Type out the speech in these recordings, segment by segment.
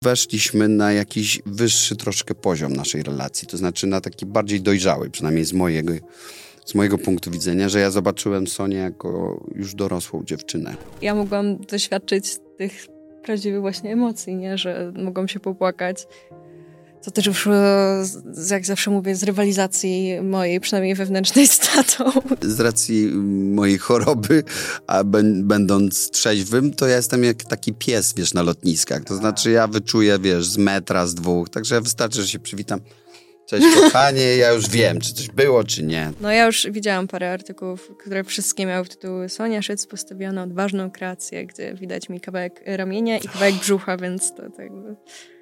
Weszliśmy na jakiś wyższy troszkę poziom naszej relacji, to znaczy na taki bardziej dojrzały, przynajmniej z mojego punktu widzenia, że ja zobaczyłem Sonię jako już dorosłą dziewczynę. Ja mogłam doświadczyć tych prawdziwych właśnie emocji, nie? Że mogłam się popłakać. To też już, jak zawsze mówię, z rywalizacji mojej, przynajmniej wewnętrznej z tatą. Z racji mojej choroby, a będąc trzeźwym, to ja jestem jak taki pies, wiesz, na lotniskach. To znaczy ja wyczuję, wiesz, z metra, z dwóch, także wystarczy, że się przywitam. Cześć kochanie, ja już wiem, czy coś było, czy nie. No ja już widziałam parę artykułów, które wszystkie miały tytuły Sonia Szyc postawiona odważną kreację, gdzie widać mi kawałek ramienia i kawałek brzucha, więc to jakby...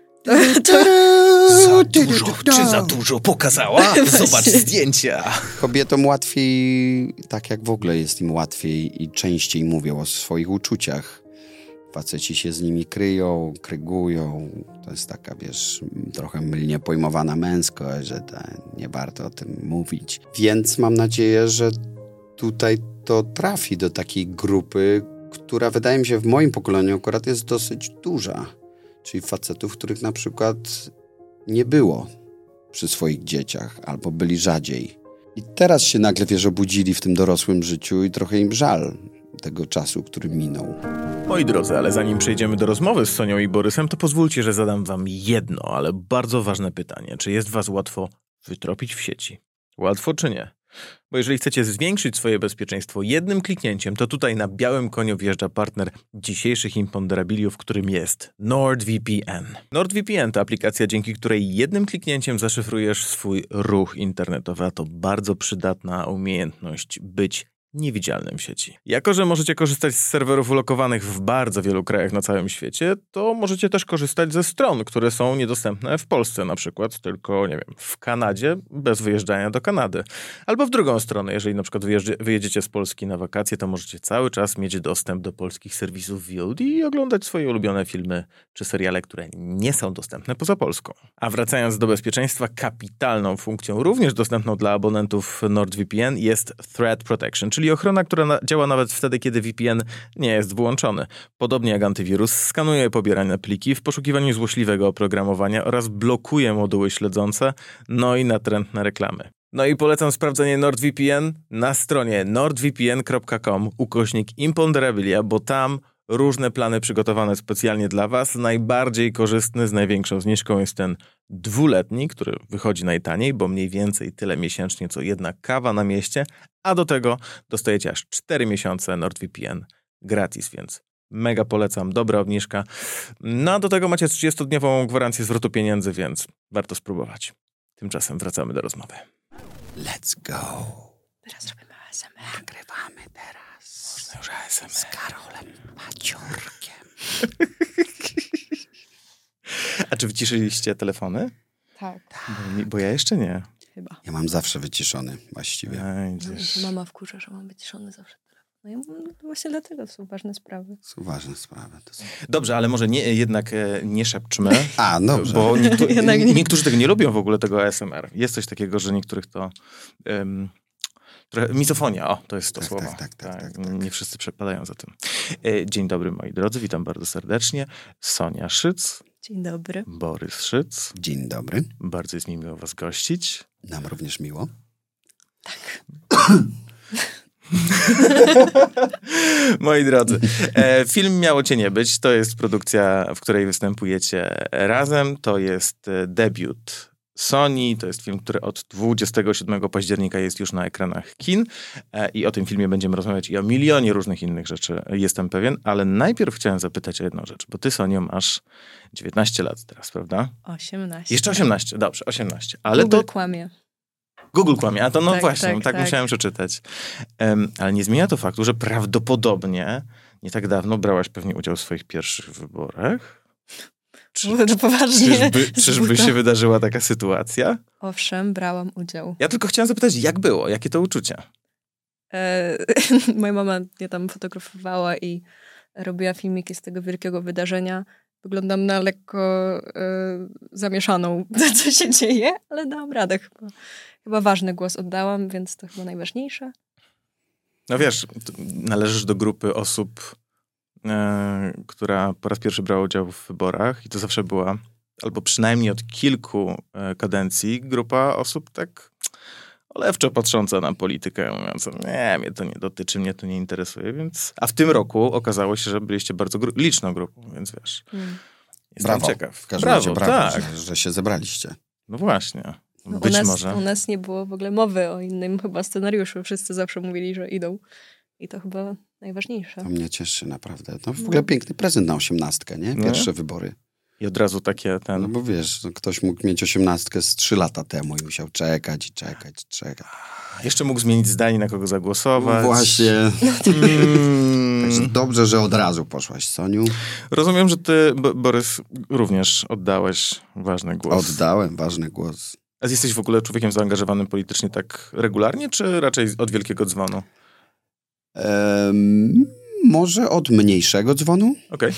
Za dużo pokazała? Zobacz zdjęcia. Kobietom łatwiej, tak jak w ogóle jest im łatwiej i częściej mówią o swoich uczuciach. Faceci się z nimi kryją, krygują. To jest taka, wiesz, trochę mylnie pojmowana męskość, że nie warto o tym mówić. Więc mam nadzieję, że tutaj to trafi do takiej grupy, która wydaje mi się w moim pokoleniu akurat jest dosyć duża. Czyli facetów, których na przykład nie było przy swoich dzieciach albo byli rzadziej. I teraz się nagle, wiesz, obudzili w tym dorosłym życiu i trochę im żal tego czasu, który minął. Moi drodzy, ale zanim przejdziemy do rozmowy z Sonią i Borysem, to pozwólcie, że zadam wam jedno, ale bardzo ważne pytanie. Czy jest was łatwo wytropić w sieci? Łatwo czy nie? Bo jeżeli chcecie zwiększyć swoje bezpieczeństwo jednym kliknięciem, to tutaj na białym koniu wjeżdża partner dzisiejszych imponderabiliów, którym jest NordVPN. NordVPN to aplikacja, dzięki której jednym kliknięciem zaszyfrujesz swój ruch internetowy, a to bardzo przydatna umiejętność być niewidzialnym w sieci. Jako że możecie korzystać z serwerów ulokowanych w bardzo wielu krajach na całym świecie, to możecie też korzystać ze stron, które są niedostępne w Polsce na przykład, tylko, nie wiem, w Kanadzie, bez wyjeżdżania do Kanady. Albo w drugą stronę, jeżeli na przykład wyjedziecie z Polski na wakacje, to możecie cały czas mieć dostęp do polskich serwisów VOD i oglądać swoje ulubione filmy czy seriale, które nie są dostępne poza Polską. A wracając do bezpieczeństwa, kapitalną funkcją, również dostępną dla abonentów NordVPN jest Threat Protection, czyli ochrona, która działa nawet wtedy, kiedy VPN nie jest włączony. Podobnie jak antywirus, skanuje pobierane pliki w poszukiwaniu złośliwego oprogramowania oraz blokuje moduły śledzące, no i natrętne reklamy. No i polecam sprawdzenie NordVPN na stronie nordvpn.com/imponderabilia, bo tam różne plany przygotowane specjalnie dla was. Najbardziej korzystny, z największą zniżką jest ten 2-letni, który wychodzi najtaniej, bo mniej więcej tyle miesięcznie, co jedna kawa na mieście, a do tego dostajecie aż 4 miesiące NordVPN gratis, więc mega polecam, dobra obniżka. No a do tego macie 30-dniową gwarancję zwrotu pieniędzy, więc warto spróbować. Tymczasem wracamy do rozmowy. Let's go. Teraz robimy ASMR. Nagrywamy teraz. Można już ASMR. Z Karolem Maciorkiem. A czy wyciszyliście telefony? Tak. Bo ja jeszcze nie. Chyba. Ja mam zawsze wyciszony właściwie. Mama wkurza, że mam wyciszony zawsze telefon. No i właśnie dlatego to są ważne sprawy. Są ważne sprawy. Dobrze, ale może jednak nie szepczmy. A, dobrze. Bo niektórzy tego nie lubią w ogóle, tego ASMR. Jest coś takiego, że niektórych to... trochę misofonia, to jest to słowo. Tak. Nie wszyscy przepadają za tym. Dzień dobry, moi drodzy, witam bardzo serdecznie. Sonia Szyc. Dzień dobry. Borys Szyc. Dzień dobry. Bardzo jest mi miło was gościć. Nam również miło. Tak. Moi drodzy, film Miało Cię nie być. To jest produkcja, w której występujecie razem. To jest debiut Soni. To jest film, który od 27 października jest już na ekranach kin. I o tym filmie będziemy rozmawiać i o milionie różnych innych rzeczy, jestem pewien. Ale najpierw chciałem zapytać o jedną rzecz, bo ty, Sonio, masz 19 lat teraz, prawda? 18. Jeszcze 18, dobrze, 18. Ale Google to... kłamie. Google kłamie, a to no tak, właśnie, tak musiałem przeczytać. Ale nie zmienia to faktu, że prawdopodobnie nie tak dawno brałaś pewnie udział w swoich pierwszych wyborach. To poważnie. Czyżby się wydarzyła taka sytuacja? Owszem, brałam udział. Ja tylko chciałem zapytać, jak było? Jakie to uczucia? Moja mama mnie tam fotografowała i robiła filmiki z tego wielkiego wydarzenia. Wyglądam na lekko zamieszaną, co się dzieje, ale dałam radę chyba. Chyba ważny głos oddałam, więc to chyba najważniejsze. No wiesz, należysz do grupy osób która po raz pierwszy brała udział w wyborach i to zawsze była, albo przynajmniej od kilku kadencji, grupa osób tak olewczo patrząca na politykę, mówiąc, nie, mnie to nie dotyczy, mnie to nie interesuje, więc... A w tym roku okazało się, że byliście bardzo liczną grupą, więc wiesz, jestem ciekaw. W każdym razie brawo, tak. że się zebraliście. No właśnie. No Być może. U nas nie było w ogóle mowy o innym chyba scenariuszu. Wszyscy zawsze mówili, że idą. I to chyba najważniejsze. To mnie cieszy naprawdę. No w ogóle piękny prezent na 18, nie? Pierwsze wybory. I od razu takie No bo wiesz, ktoś mógł mieć 18 z 3 lata temu i musiał czekać. Jeszcze mógł zmienić zdanie, na kogo zagłosować. No właśnie. Także dobrze, że od razu poszłaś, Soniu. Rozumiem, że ty, Borys, również oddałeś ważny głos. Oddałem ważny głos. A jesteś w ogóle człowiekiem zaangażowanym politycznie tak regularnie, czy raczej od wielkiego dzwonu? Może od mniejszego dzwonu. Okej.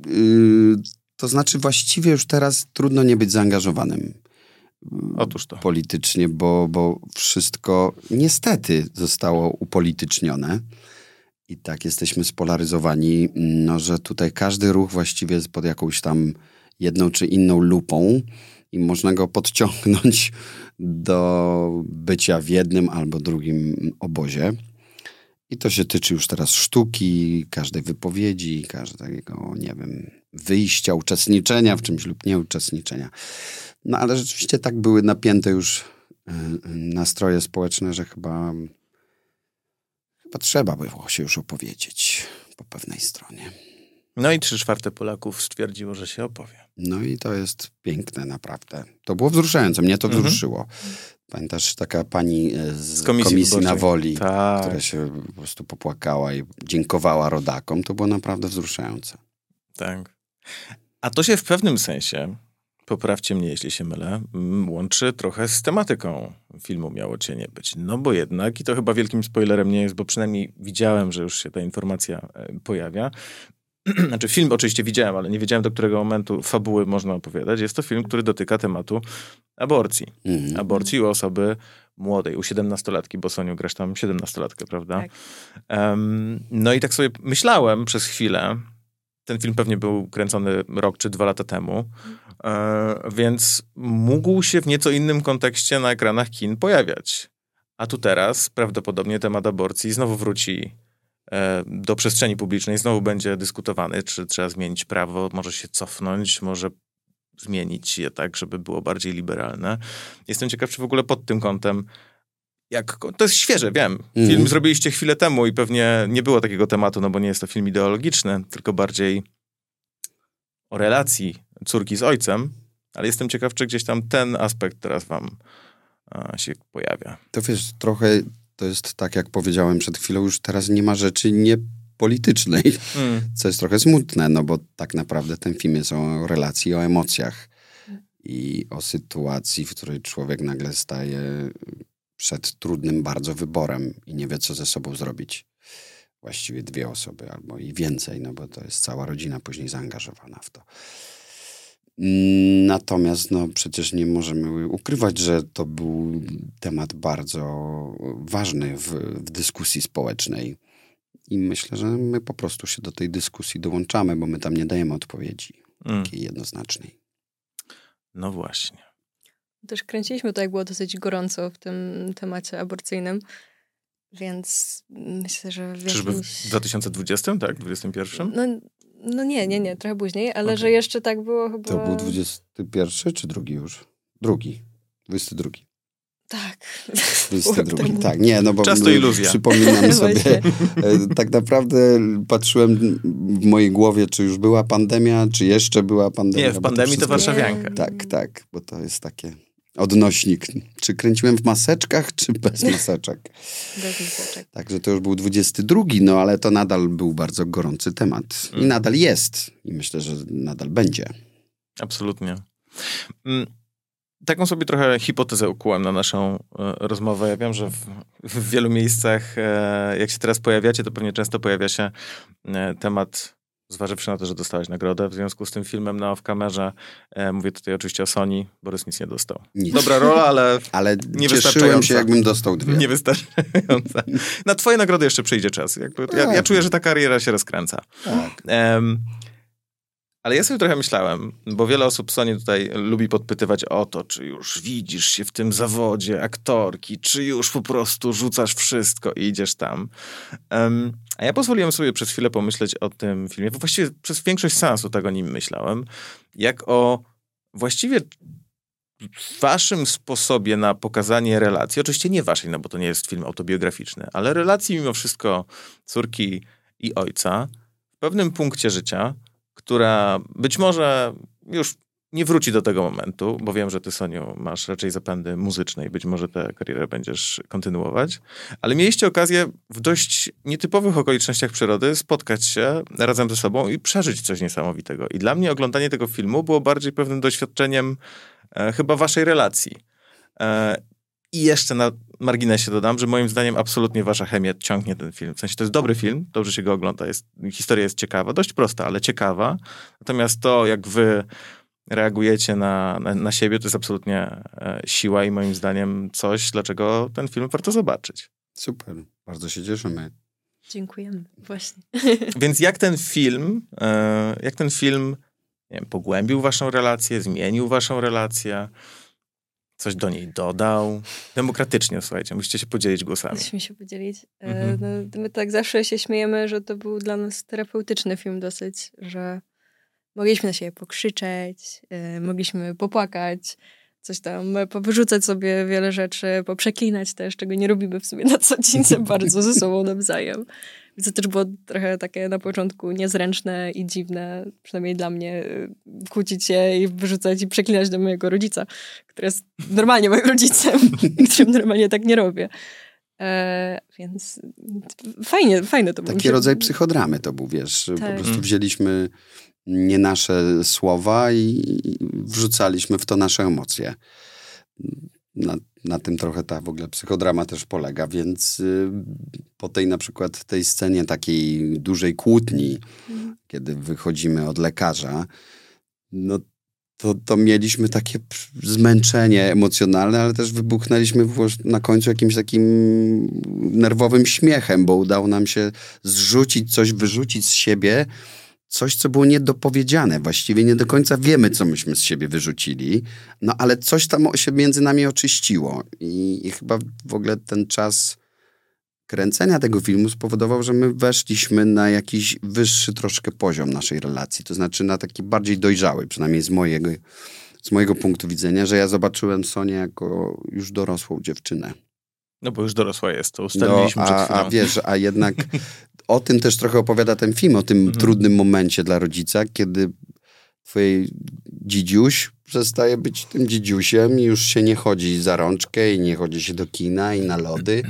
To znaczy właściwie już teraz trudno nie być zaangażowanym. Otóż to. Politycznie, bo wszystko niestety zostało upolitycznione. I tak jesteśmy spolaryzowani, no, że tutaj każdy ruch właściwie jest pod jakąś tam jedną czy inną lupą i można go podciągnąć do bycia w jednym albo drugim obozie. I to się tyczy już teraz sztuki, każdej wypowiedzi, każdego, nie wiem, wyjścia, uczestniczenia w czymś lub nieuczestniczenia. No ale rzeczywiście tak były napięte już nastroje społeczne, że chyba trzeba było się już opowiedzieć po pewnej stronie. No i 3/4 Polaków stwierdziło, że się opowie. No i to jest piękne naprawdę. To było wzruszające, mnie to wzruszyło. Pamiętasz, taka pani z komisji na Woli, tak, która się po prostu popłakała i dziękowała rodakom. To było naprawdę wzruszające. Tak. A to się w pewnym sensie, poprawcie mnie, jeśli się mylę, łączy trochę z tematyką filmu Miało Cię nie być. No bo jednak, i to chyba wielkim spoilerem nie jest, bo przynajmniej widziałem, że już się ta informacja pojawia. Znaczy film oczywiście widziałem, ale nie wiedziałem, do którego momentu fabuły można opowiadać. Jest to film, który dotyka tematu aborcji. Aborcji u osoby młodej, u 17-latki, bo Soniu, grasz tam 17-latkę, prawda? Tak. No i tak sobie myślałem przez chwilę, ten film pewnie był kręcony rok czy 2 lata temu, więc mógł się w nieco innym kontekście na ekranach kin pojawiać. A tu teraz prawdopodobnie temat aborcji znowu wróci do przestrzeni publicznej, znowu będzie dyskutowany, czy trzeba zmienić prawo, może się cofnąć, może zmienić je tak, żeby było bardziej liberalne. Jestem ciekaw, czy w ogóle pod tym kątem, to jest świeże, wiem. Film zrobiliście chwilę temu i pewnie nie było takiego tematu, no bo nie jest to film ideologiczny, tylko bardziej o relacji córki z ojcem, ale jestem ciekaw, czy gdzieś tam ten aspekt teraz wam się pojawia. To wiesz, trochę to jest tak, jak powiedziałem przed chwilą, już teraz nie ma rzeczy niepolitycznej, co jest trochę smutne, no bo tak naprawdę ten film jest o relacji, o emocjach i o sytuacji, w której człowiek nagle staje przed trudnym bardzo wyborem i nie wie, co ze sobą zrobić. Właściwie 2 osoby albo i więcej, no bo to jest cała rodzina później zaangażowana w to. Natomiast no przecież nie możemy ukrywać, że to był temat bardzo ważny w dyskusji społecznej. I myślę, że my po prostu się do tej dyskusji dołączamy, bo my tam nie dajemy odpowiedzi takiej jednoznacznej. No właśnie. Też kręciliśmy to, jak było dosyć gorąco w tym temacie aborcyjnym, więc myślę, że Czyżby w 2020, tak? 2021? No nie, trochę później, ale że jeszcze tak było chyba... To był 21 czy drugi już? Drugi. 22. Tak. 22. Tak, nie, no bo czas to iluzja. Przypominam sobie, tak naprawdę patrzyłem w mojej głowie, czy już była pandemia, czy jeszcze była pandemia. Nie, w pandemii to warszawianka. Tak, bo to jest takie odnośnik. Czy kręciłem w maseczkach, czy bez maseczek? Bez maseczek. Także to już był 22, no ale to nadal był bardzo gorący temat. I nadal jest. I myślę, że nadal będzie. Absolutnie. Taką sobie trochę hipotezę ukułem na naszą rozmowę. Ja wiem, że w wielu miejscach, jak się teraz pojawiacie, to pewnie często pojawia się temat zważywszy na to, że dostałeś nagrodę w związku z tym filmem na Off-Kamerze. Mówię tutaj oczywiście o Sony. Borys nic nie dostał. Nic. Dobra rola, ale cieszyłem się, jakbym dostał 2. Niewystarczająca. Na twoje nagrody jeszcze przyjdzie czas. Ja czuję, że ta kariera się rozkręca. Tak. Ale ja sobie trochę myślałem, bo wiele osób Sony tutaj lubi podpytywać o to, czy już widzisz się w tym zawodzie aktorki, czy już po prostu rzucasz wszystko i idziesz tam. A ja pozwoliłem sobie przez chwilę pomyśleć o tym filmie. Właściwie przez większość seansu tak o nim myślałem. Jak o właściwie waszym sposobie na pokazanie relacji. Oczywiście nie waszej, no bo to nie jest film autobiograficzny, ale relacji mimo wszystko córki i ojca w pewnym punkcie życia, która być może już nie wróci do tego momentu, bo wiem, że ty, Soniu, masz raczej zapędy muzyczne i być może tę karierę będziesz kontynuować, ale mieliście okazję w dość nietypowych okolicznościach przyrody spotkać się razem ze sobą i przeżyć coś niesamowitego. I dla mnie oglądanie tego filmu było bardziej pewnym doświadczeniem chyba waszej relacji. I jeszcze na marginesie dodam, że moim zdaniem absolutnie wasza chemia ciągnie ten film. W sensie to jest dobry film, dobrze się go ogląda, historia jest ciekawa, dość prosta, ale ciekawa. Natomiast to, jak wy reagujecie na siebie, to jest absolutnie siła i moim zdaniem coś, dlaczego ten film warto zobaczyć. Super, bardzo się cieszymy. Dziękujemy, właśnie. Więc jak ten film, nie wiem, pogłębił waszą relację, zmienił waszą relację, coś do niej dodał? Demokratycznie, słuchajcie, musicie się podzielić głosami. Musimy się podzielić. No, my tak zawsze się śmiejemy, że to był dla nas terapeutyczny film dosyć, że mogliśmy na siebie pokrzyczeć, mogliśmy popłakać, coś tam, powyrzucać sobie wiele rzeczy, poprzeklinać też, czego nie robimy w sumie na co dzień za bardzo ze sobą nawzajem. Więc to też było trochę takie na początku niezręczne i dziwne, przynajmniej dla mnie, kłócić się i wyrzucać i przeklinać do mojego rodzica, który jest normalnie moim rodzicem, którym normalnie tak nie robię. Więc fajne to było. Taki rodzaj psychodramy to był, wiesz, tak. Po prostu wzięliśmy nie nasze słowa i wrzucaliśmy w to nasze emocje. Na tym trochę ta w ogóle psychodrama też polega, więc po tej na przykład tej scenie takiej dużej kłótni, kiedy wychodzimy od lekarza, no to mieliśmy takie zmęczenie emocjonalne, ale też wybuchnęliśmy na końcu jakimś takim nerwowym śmiechem, bo udało nam się zrzucić coś, wyrzucić z siebie, coś, co było niedopowiedziane. Właściwie nie do końca wiemy, co myśmy z siebie wyrzucili, no ale coś tam się między nami oczyściło. I chyba w ogóle ten czas kręcenia tego filmu spowodował, że my weszliśmy na jakiś wyższy troszkę poziom naszej relacji. To znaczy na taki bardziej dojrzały, przynajmniej z mojego punktu widzenia, że ja zobaczyłem Sonię jako już dorosłą dziewczynę. No bo już dorosła jest, to ustaliliśmy przed chwilą. A wiesz, a jednak o tym też trochę opowiada ten film, o tym trudnym momencie dla rodzica, kiedy twój dzidziuś przestaje być tym dzidziusiem i już się nie chodzi za rączkę i nie chodzi się do kina i na lody,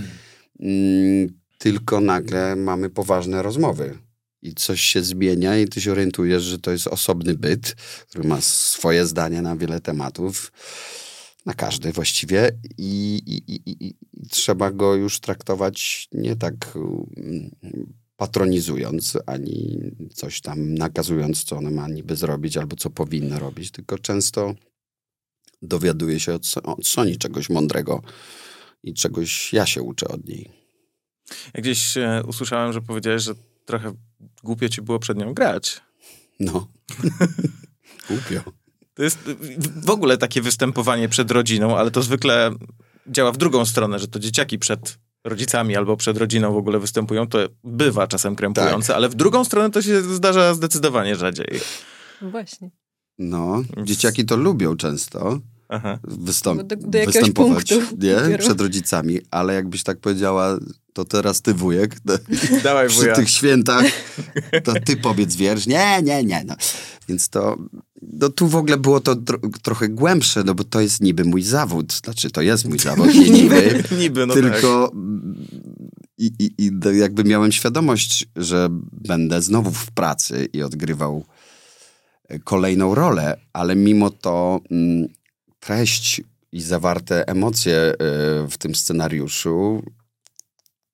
tylko nagle mamy poważne rozmowy. I coś się zmienia i ty się orientujesz, że to jest osobny byt, który ma swoje zdanie na wiele tematów, na każdy właściwie i trzeba go już traktować nie tak patronizując, ani coś tam nakazując, co ona ma niby zrobić, albo co powinna robić, tylko często dowiaduje się od Soni czegoś mądrego i czegoś ja się uczę od niej. Ja gdzieś usłyszałem, że powiedziałeś, że trochę głupio ci było przed nią grać. No. Głupio. To jest w ogóle takie występowanie przed rodziną, ale to zwykle działa w drugą stronę, że to dzieciaki przed rodzicami albo przed rodziną w ogóle występują, to bywa czasem krępujące, tak. Ale w drugą stronę to się zdarza zdecydowanie rzadziej. No właśnie. No, dzieciaki to lubią często. Aha. Do występować nie? Przed rodzicami, ale jakbyś tak powiedziała, to teraz ty wujek, dawaj, przy tych świętach, to ty powiedz wiersz. Nie. No. Więc tu w ogóle było to trochę głębsze, no bo to jest niby mój zawód. Znaczy, to jest mój zawód, nie niby. Niby, no tylko tak. I jakby miałem świadomość, że będę znowu w pracy i odgrywał kolejną rolę, ale mimo to treść i zawarte emocje w tym scenariuszu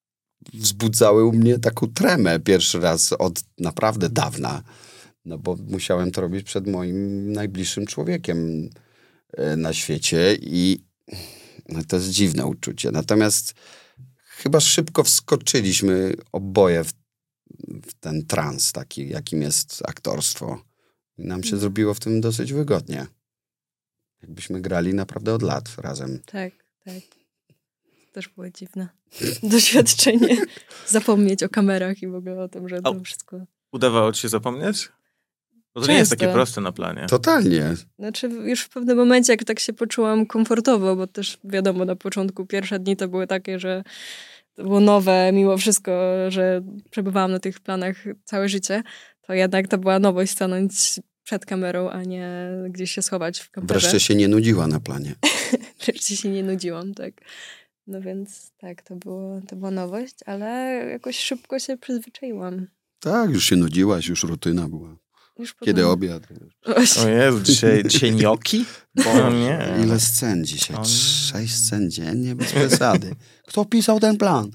wzbudzały u mnie taką tremę pierwszy raz od naprawdę dawna. No bo musiałem to robić przed moim najbliższym człowiekiem na świecie i no to jest dziwne uczucie. Natomiast chyba szybko wskoczyliśmy oboje w ten trans taki, jakim jest aktorstwo. I nam się zrobiło w tym dosyć wygodnie. Jakbyśmy grali naprawdę od lat razem. Tak. Też było dziwne doświadczenie. Zapomnieć o kamerach i w ogóle o tym, że to wszystko... Udawało ci się zapomnieć? Bo to Często. nie jest takie proste na planie. Totalnie. Znaczy już w pewnym momencie, jak tak się poczułam komfortowo, bo też wiadomo, na początku pierwsze dni to były takie, że to było nowe, mimo wszystko, że przebywałam na tych planach całe życie, to jednak to była nowość stanąć przed kamerą, a nie gdzieś się schować w kamperze. Wreszcie się nie nudziła na planie. Wreszcie się nie nudziłam, tak. No więc tak, to była nowość, ale jakoś szybko się przyzwyczaiłam. Tak, już się nudziłaś, już rutyna była. Już Kiedy potem- obiad? O Jezu, dzisiaj gnioki? O nie. Ile scen dzisiaj? O nie. 6 scen dziennie, bez przesady. Kto pisał ten plan?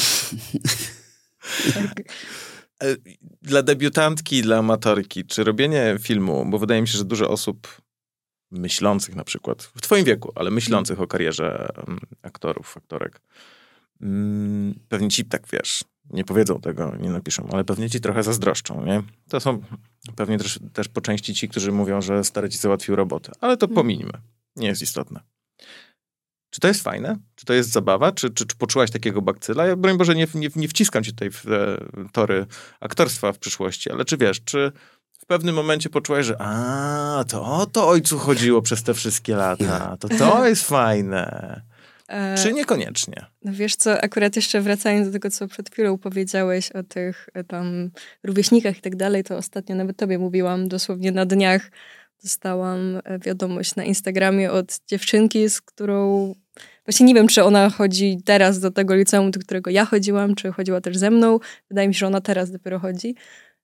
Tak. Dla debiutantki, dla amatorki, czy robienie filmu, bo wydaje mi się, że dużo osób myślących na przykład, w twoim wieku, ale myślących o karierze aktorów, aktorek, pewnie ci tak, wiesz, nie powiedzą tego, nie napiszą, ale pewnie ci trochę zazdroszczą, nie? To są pewnie też po części ci, którzy mówią, że stary ci załatwił robotę, ale to pomińmy, nie jest istotne. Czy to jest fajne? Czy to jest zabawa? Czy poczułaś takiego bakcyla? Ja, broń Boże, nie wciskam cię tutaj w te tory aktorstwa w przyszłości, ale czy wiesz, czy w pewnym momencie poczułaś, że to o to ojcu chodziło przez te wszystkie lata, to jest fajne. Czy niekoniecznie? No wiesz co, akurat jeszcze wracając do tego, co przed chwilą powiedziałeś o tych tam rówieśnikach i tak dalej, to ostatnio nawet tobie mówiłam, dosłownie na dniach dostałam wiadomość na Instagramie od dziewczynki, z którą właśnie nie wiem, czy ona chodzi teraz do tego liceum, do którego ja chodziłam, czy chodziła też ze mną. Wydaje mi się, że ona teraz dopiero chodzi.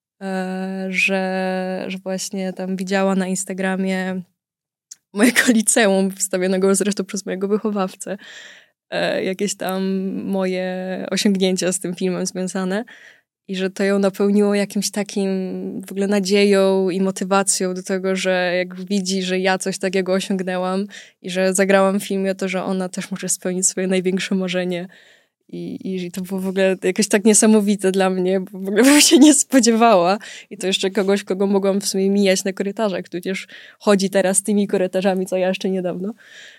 Że właśnie tam widziała na Instagramie mojego liceum, wstawionego zresztą przez mojego wychowawcę, jakieś tam moje osiągnięcia z tym filmem związane i że to ją napełniło jakimś takim w ogóle nadzieją i motywacją do tego, że jak widzi, że ja coś takiego osiągnęłam i że zagrałam w filmie, to że ona też może spełnić swoje największe marzenie. I to było w ogóle jakoś tak niesamowite dla mnie, bo w ogóle bym się nie spodziewała. I to jeszcze kogoś, kogo mogłam w sumie mijać na korytarzach, tudzież chodzi teraz tymi korytarzami, co ja jeszcze niedawno.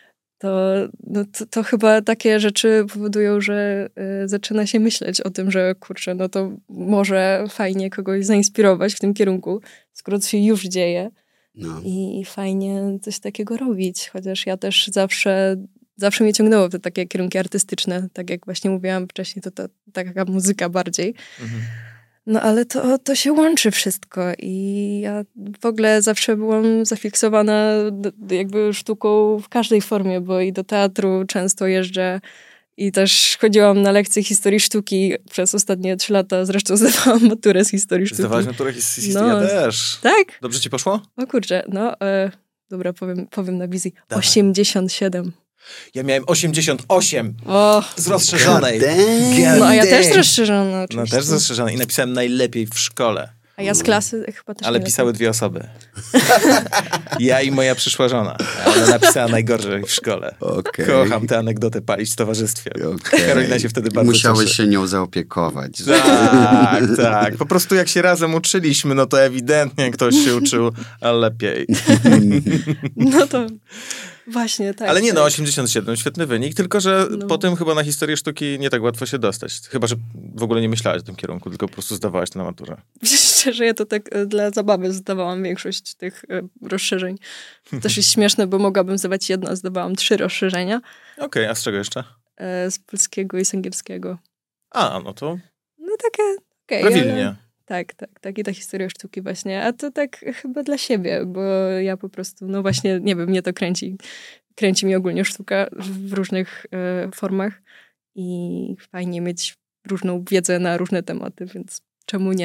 To chyba takie rzeczy powodują, że zaczyna się myśleć o tym, że kurczę, no to może fajnie kogoś zainspirować w tym kierunku, skoro to się już dzieje. No. I fajnie coś takiego robić. Chociaż ja też zawsze mnie ciągnęło w te takie kierunki artystyczne. Tak jak właśnie mówiłam wcześniej, to taka muzyka bardziej. Mhm. No ale to się łączy wszystko i ja w ogóle zawsze byłam zafiksowana jakby sztuką w każdej formie, bo i do teatru często jeżdżę i też chodziłam na lekcje historii sztuki przez ostatnie 3 lata. Zresztą zdawałam maturę z historii sztuki. Zdawałaś maturę z historii? Ja też. Tak? Dobrze ci poszło? O kurczę, dobra, powiem na wizji. Dawaj. 87. Ja miałem 88 z rozszerzonej. No a ja też z rozszerzonej oczywiście. No też z rozszerzonej i napisałem najlepiej w szkole. A ja z klasy chyba też. Ale pisały 2 osoby. Ja i moja przyszła żona. Ona napisała najgorzej w szkole. Okay. Kocham tę anegdotę palić w towarzystwie. Okay. Karolina się wtedy bardzo Musiałeś cieszy. się nią zaopiekować. Tak. Po prostu jak się razem uczyliśmy, no to ewidentnie ktoś się uczył lepiej. No to właśnie, tak. Ale nie, 87, świetny wynik, tylko że potem chyba na historię sztuki nie tak łatwo się dostać. Chyba, że w ogóle nie myślałaś w tym kierunku, tylko po prostu zdawałaś to na maturę. Szczerze, ja to tak dla zabawy zdawałam większość tych rozszerzeń. To też jest śmieszne, bo mogłabym zdawać 1, a zdawałam 3 rozszerzenia. Okej, a z czego jeszcze? Z polskiego i z angielskiego. A, no to... No takie... Okay, prawilnie. Ale... Tak. I ta historia sztuki właśnie. A to tak chyba dla siebie, bo ja po prostu, no właśnie, nie wiem, mnie to kręci. Kręci mi ogólnie sztuka w różnych formach i fajnie mieć różną wiedzę na różne tematy, więc czemu nie?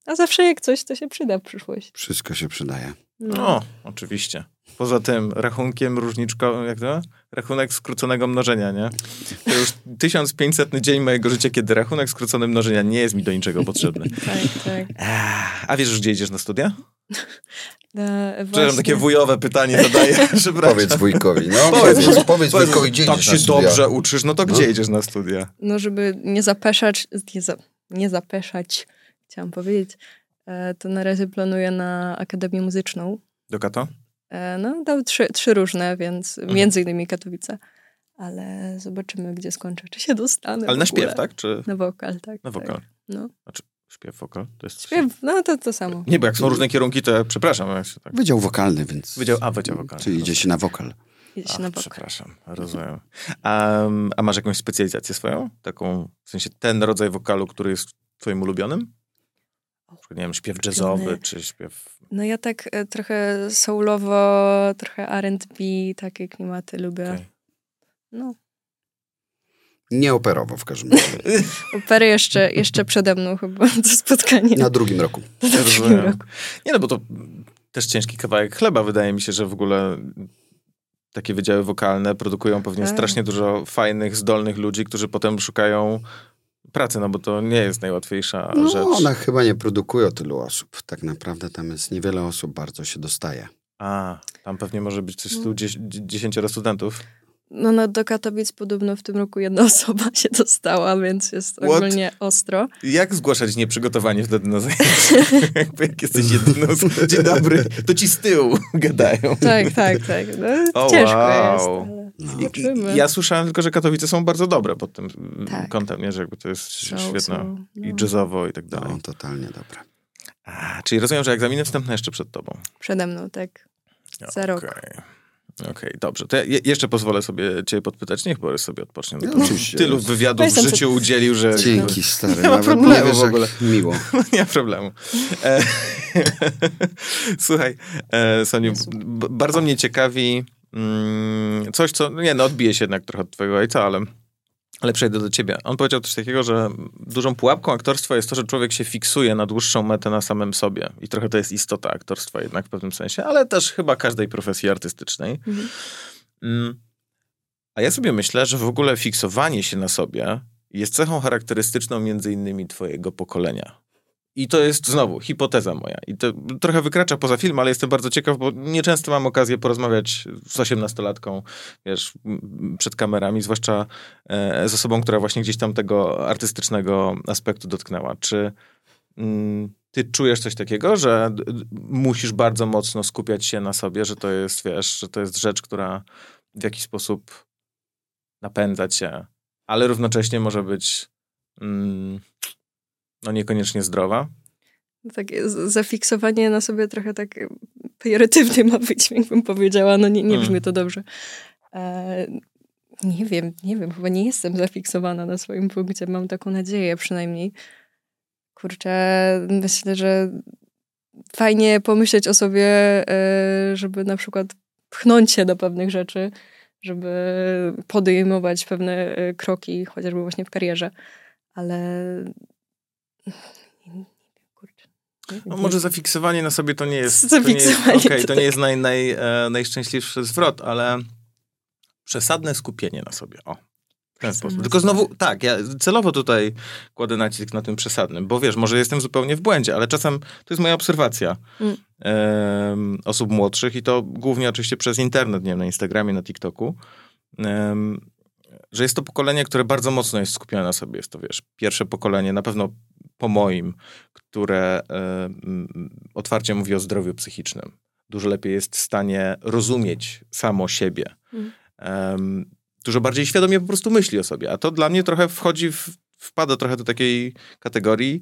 A zawsze jak coś, to się przyda w przyszłości. Wszystko się przydaje. No, oczywiście. Poza tym rachunkiem różniczką, jak to? Rachunek skróconego mnożenia, nie? To już 1500 dzień mojego życia, kiedy rachunek skrócony mnożenia nie jest mi do niczego potrzebny. Tak. A wiesz już, gdzie idziesz na studia? Właśnie. Takie wujowe pytanie zadaję. Powiedz wujkowi, no. Powiedz wujkowi, gdzie tak idziesz się na studia? dobrze uczysz, no to gdzie idziesz na studia? No, żeby nie zapeszać, chciałam powiedzieć, to na razie planuję na Akademię Muzyczną. Do Kato? No, tam trzy różne, więc między innymi Katowice. Ale zobaczymy, gdzie skończę. Czy się dostanę. Ale na śpiew, tak? Czy... Na wokal, tak. Na wokal. Tak. No. Znaczy, śpiew, wokal? To jest... Śpiew, no to samo. Nie, bo jak są różne kierunki, to ja przepraszam. Ja się tak... Wydział wokalny, więc... Wydział wokalny. Czyli idzie się na wokal. Idzie się na wokal. Przepraszam, rozumiem. A masz jakąś specjalizację swoją? Taką, w sensie ten rodzaj wokalu, który jest twoim ulubionym? Na przykład, nie wiem, śpiew jazzowy, czy śpiew... No ja tak trochę soulowo, trochę R&B, takie klimaty lubię. Okay. No. Nie operowo w każdym razie. Opery jeszcze przede mną chyba, to spotkanie. Na drugim roku. Nie, no bo to też ciężki kawałek chleba. Wydaje mi się, że w ogóle takie wydziały wokalne produkują pewnie strasznie dużo fajnych, zdolnych ludzi, którzy potem szukają pracy, no bo to nie jest najłatwiejsza rzecz. No, one chyba nie produkują tylu osób. Tak naprawdę tam jest niewiele osób, bardzo się dostaje. A, tam pewnie może być coś 10 studentów. No do Katowic podobno w tym roku jedna osoba się dostała, więc jest ogólnie ostro. Jak zgłaszać nieprzygotowanie wtedy na zajęcie? Jak jesteś jedyną... Dzień dobry, to ci z tyłu gadają. Tak. No, ciężko jest. Ja słyszałem tylko, że Katowice są bardzo dobre pod tym kątem, nie? Że jakby to jest świetne i jazzowo i tak dalej. No, totalnie dobre. Czyli rozumiem, że egzaminy wstępne jeszcze przed tobą. Przede mną, tak. Za rok. Okej, dobrze. To ja jeszcze pozwolę sobie cię podpytać. Niech Borys sobie odpocznie. No, oczywiście. Tylu wywiadów w życiu udzielił, że... Dzięki, stary. Nie ma problemu w ogóle. Miło. Nie ma problemu. Słuchaj, Soniu, bardzo mnie ciekawi coś, co... odbije się jednak trochę od twojego ojca, ale przejdę do ciebie. On powiedział coś takiego, że dużą pułapką aktorstwa jest to, że człowiek się fiksuje na dłuższą metę na samym sobie. I trochę to jest istota aktorstwa jednak w pewnym sensie, ale też chyba każdej profesji artystycznej. A ja sobie myślę, że w ogóle fiksowanie się na sobie jest cechą charakterystyczną między innymi twojego pokolenia. I to jest znowu hipoteza moja. I to trochę wykracza poza film, ale jestem bardzo ciekaw, bo nieczęsto mam okazję porozmawiać z 18-latką, wiesz, przed kamerami, zwłaszcza z osobą, która właśnie gdzieś tam tego artystycznego aspektu dotknęła. Czy ty czujesz coś takiego, że musisz bardzo mocno skupiać się na sobie, że to jest, wiesz, że to jest rzecz, która w jakiś sposób napędza cię, ale równocześnie może być niekoniecznie zdrowa? Takie zafiksowanie na sobie trochę tak pejoratywnie ma być, jakbym powiedziała. No nie brzmi to dobrze. Nie wiem, chyba nie jestem zafiksowana na swoim punkcie. Mam taką nadzieję przynajmniej. Kurczę, myślę, że fajnie pomyśleć o sobie, żeby na przykład pchnąć się do pewnych rzeczy, żeby podejmować pewne kroki, chociażby właśnie w karierze. Ale no może zafiksowanie na sobie to nie jest... To nie jest najszczęśliwszy zwrot, ale przesadne skupienie na sobie. O, w ten sposób. Tylko znowu, tak, ja celowo tutaj kładę nacisk na tym przesadnym, bo wiesz, może jestem zupełnie w błędzie, ale czasem to jest moja obserwacja osób młodszych i to głównie oczywiście przez internet, nie wiem, na Instagramie, na TikToku, że jest to pokolenie, które bardzo mocno jest skupione na sobie. Jest to, wiesz, pierwsze pokolenie, na pewno po moim, które otwarcie mówi o zdrowiu psychicznym. Dużo lepiej jest w stanie rozumieć samo siebie. Dużo bardziej świadomie po prostu myśli o sobie. A to dla mnie trochę wpada trochę do takiej kategorii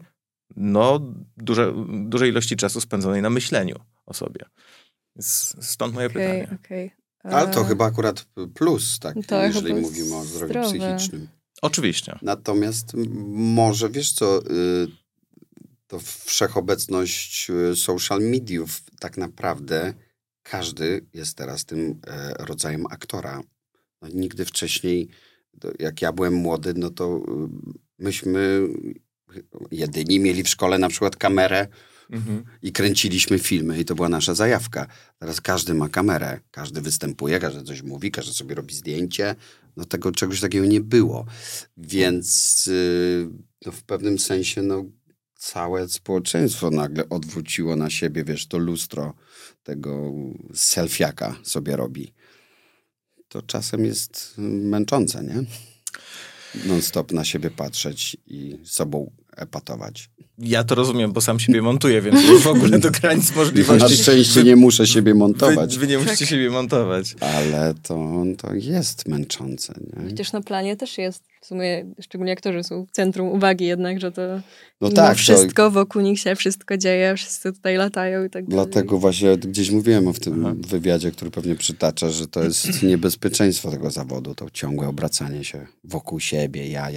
dużej ilości czasu spędzonej na myśleniu o sobie. Stąd moje pytanie. Ale to chyba akurat plus, tak, jeżeli mówimy o zdrowiu psychicznym. Oczywiście. Natomiast może, wiesz co, to wszechobecność social mediów, tak naprawdę każdy jest teraz tym rodzajem aktora. No, nigdy wcześniej, jak ja byłem młody, no to myśmy jedyni mieli w szkole na przykład kamerę i kręciliśmy filmy i to była nasza zajawka. Teraz każdy ma kamerę, każdy występuje, każdy coś mówi, każdy sobie robi zdjęcie. No tego czegoś takiego nie było. Więc no w pewnym sensie no, całe społeczeństwo nagle odwróciło na siebie, wiesz, to lustro tego selfiaka sobie robi. To czasem jest męczące, nie? Non-stop na siebie patrzeć i sobą epatować. Ja to rozumiem, bo sam siebie montuję, więc już w ogóle do granic możliwości. Na szczęście nie muszę siebie montować. Wy nie musicie siebie montować. Ale to jest męczące. Nie? Chociaż na planie też jest, w sumie szczególnie aktorzy są w centrum uwagi jednak, że to no tak, wszystko wokół nich się wszystko dzieje, wszyscy tutaj latają i tak dalej. Dlatego właśnie gdzieś mówiłem o tym wywiadzie, który pewnie przytacza, że to jest niebezpieczeństwo tego zawodu, to ciągłe obracanie się wokół siebie, ja.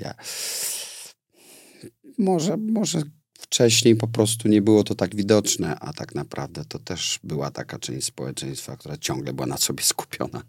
Może wcześniej po prostu nie było to tak widoczne, a tak naprawdę to też była taka część społeczeństwa, która ciągle była na sobie skupiona.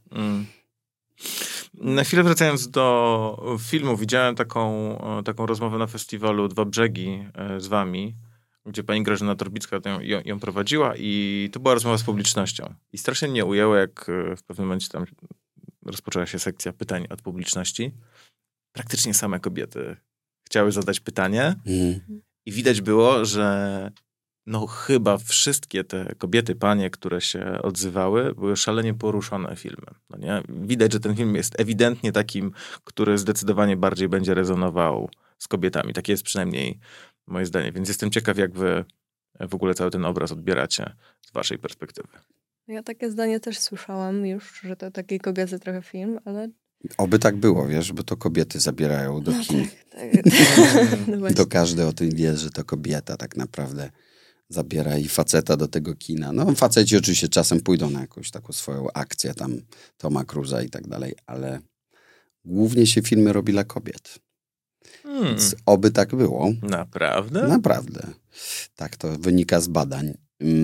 Na chwilę wracając do filmu, widziałem taką rozmowę na festiwalu Dwa Brzegi z wami, gdzie pani Grażyna Torbicka ją prowadziła i to była rozmowa z publicznością. I strasznie mnie ujęło, jak w pewnym momencie tam rozpoczęła się sekcja pytań od publiczności. Praktycznie same kobiety chciały zadać pytanie i widać było, że no chyba wszystkie te kobiety, panie, które się odzywały, były szalenie poruszone filmem. No nie? Widać, że ten film jest ewidentnie takim, który zdecydowanie bardziej będzie rezonował z kobietami. Takie jest przynajmniej moje zdanie. Więc jestem ciekaw, jak wy w ogóle cały ten obraz odbieracie z waszej perspektywy. Ja takie zdanie też słyszałam już, że to taki kobiecy trochę film, ale... Oby tak było, wiesz, bo to kobiety zabierają do kin. Tak. No to każdy o tym wie, że to kobieta tak naprawdę zabiera i faceta do tego kina. No faceci oczywiście czasem pójdą na jakąś taką swoją akcję, tam Toma Cruza i tak dalej, ale głównie się filmy robi dla kobiet. Więc oby tak było. Naprawdę? Naprawdę. Tak to wynika z badań.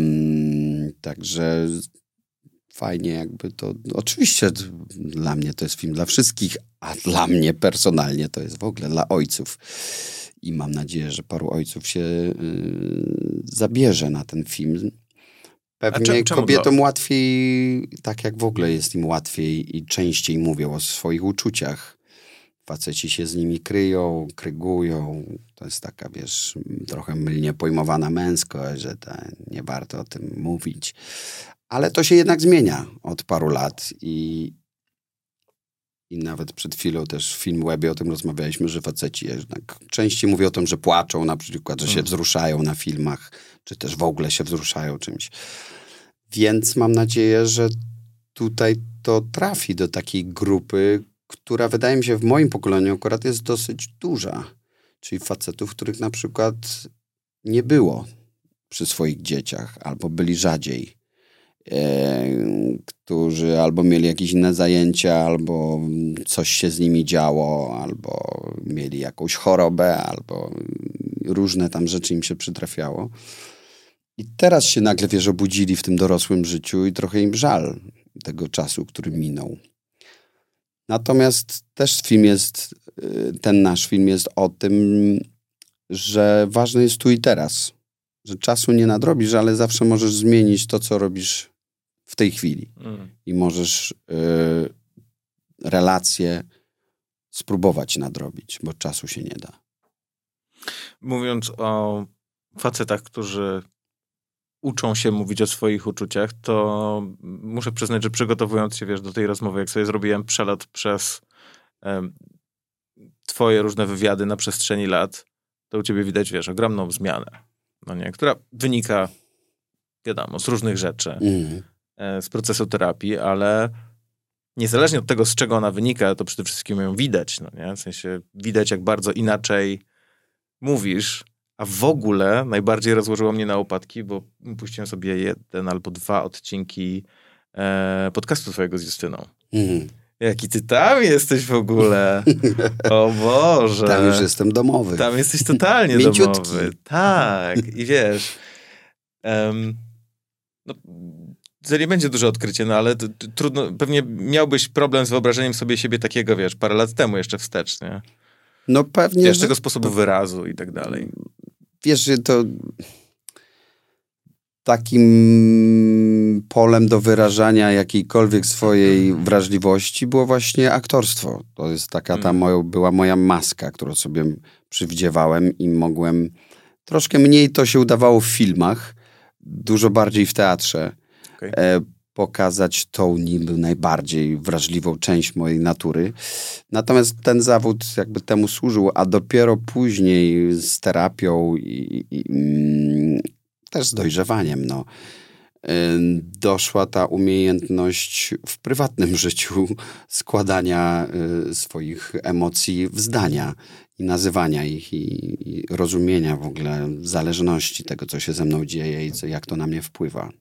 Także fajnie jakby to... Oczywiście dla mnie to jest film dla wszystkich, a dla mnie personalnie to jest w ogóle dla ojców. I mam nadzieję, że paru ojców się zabierze na ten film. Pewnie kobietom łatwiej, tak jak w ogóle jest im łatwiej i częściej mówią o swoich uczuciach. Faceci się z nimi kryją, krygują. To jest taka, wiesz, trochę mylnie pojmowana męskość, że nie warto o tym mówić. Ale to się jednak zmienia od paru lat i nawet przed chwilą też w Filmwebie o tym rozmawialiśmy, że faceci jednak częściej mówią o tym, że płaczą na przykład, że się wzruszają na filmach, czy też w ogóle się wzruszają czymś. Więc mam nadzieję, że tutaj to trafi do takiej grupy, która wydaje mi się w moim pokoleniu akurat jest dosyć duża. Czyli facetów, których na przykład nie było przy swoich dzieciach, albo byli rzadziej. Którzy albo mieli jakieś inne zajęcia, albo coś się z nimi działo, albo mieli jakąś chorobę, albo różne tam rzeczy im się przytrafiało. I teraz się nagle, wiesz, obudzili w tym dorosłym życiu i trochę im żal tego czasu, który minął. Natomiast też ten nasz film jest o tym, że ważne jest tu i teraz. Że czasu nie nadrobisz, ale zawsze możesz zmienić to, co robisz w tej chwili. I możesz relacje spróbować nadrobić, bo czasu się nie da. Mówiąc o facetach, którzy uczą się mówić o swoich uczuciach, to muszę przyznać, że przygotowując się, wiesz, do tej rozmowy, jak sobie zrobiłem przelot przez twoje różne wywiady na przestrzeni lat, to u ciebie widać, wiesz, ogromną zmianę, no nie? Która wynika, wiadomo, z różnych rzeczy, z procesu terapii, ale niezależnie od tego, z czego ona wynika, to przede wszystkim ją widać, no nie? W sensie widać, jak bardzo inaczej mówisz, a w ogóle najbardziej rozłożyło mnie na łopatki, bo puściłem sobie 1 albo 2 odcinki podcastu twojego z Justyną. Jaki ty tam jesteś w ogóle? O Boże. Tam już jestem domowy. Tam jesteś totalnie domowy. Tak. I wiesz, no, to nie będzie duże odkrycie, no ale trudno, pewnie miałbyś problem z wyobrażeniem sobie siebie takiego, wiesz, parę lat temu jeszcze wstecz, nie? No pewnie... Wiesz, tego sposobu wyrazu i tak dalej. Wiesz, że to takim polem do wyrażania jakiejkolwiek swojej wrażliwości było właśnie aktorstwo. To jest taka była moja maska, którą sobie przywdziewałem i mogłem... Troszkę mniej to się udawało w filmach, dużo bardziej w teatrze. Okay. Pokazać tą niby najbardziej wrażliwą część mojej natury. Natomiast ten zawód jakby temu służył, a dopiero później z terapią i też z dojrzewaniem, doszła ta umiejętność w prywatnym życiu składania swoich emocji w zdania i nazywania ich i rozumienia w ogóle zależności tego, co się ze mną dzieje i jak to na mnie wpływa.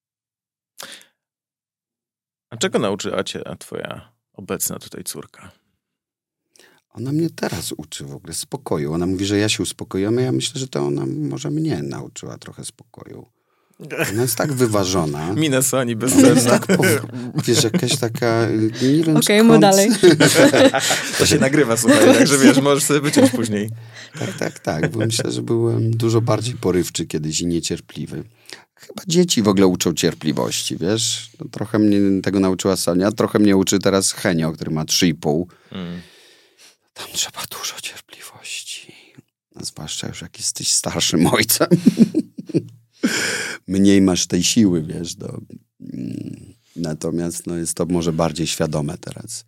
A czego nauczyła cię twoja obecna tutaj córka? Ona mnie teraz uczy w ogóle spokoju. Ona mówi, że ja się uspokoiłem, a ja myślę, że to ona może mnie nauczyła trochę spokoju. Ona jest tak wyważona. Mina Soni bezcenna. Wiesz, jakaś taka... Nie wiem, Okej, mów dalej. To się nagrywa, słuchaj, także wiesz, możesz sobie wyciąć później. Tak, bo myślę, że byłem dużo bardziej porywczy kiedyś i niecierpliwy. Chyba dzieci w ogóle uczą cierpliwości, wiesz? No, trochę mnie tego nauczyła Sonia, trochę mnie uczy teraz Henio, który ma 3,5. Tam trzeba dużo cierpliwości. A zwłaszcza już jak jesteś starszym ojcem. Mniej masz tej siły, wiesz. Natomiast jest to może bardziej świadome teraz.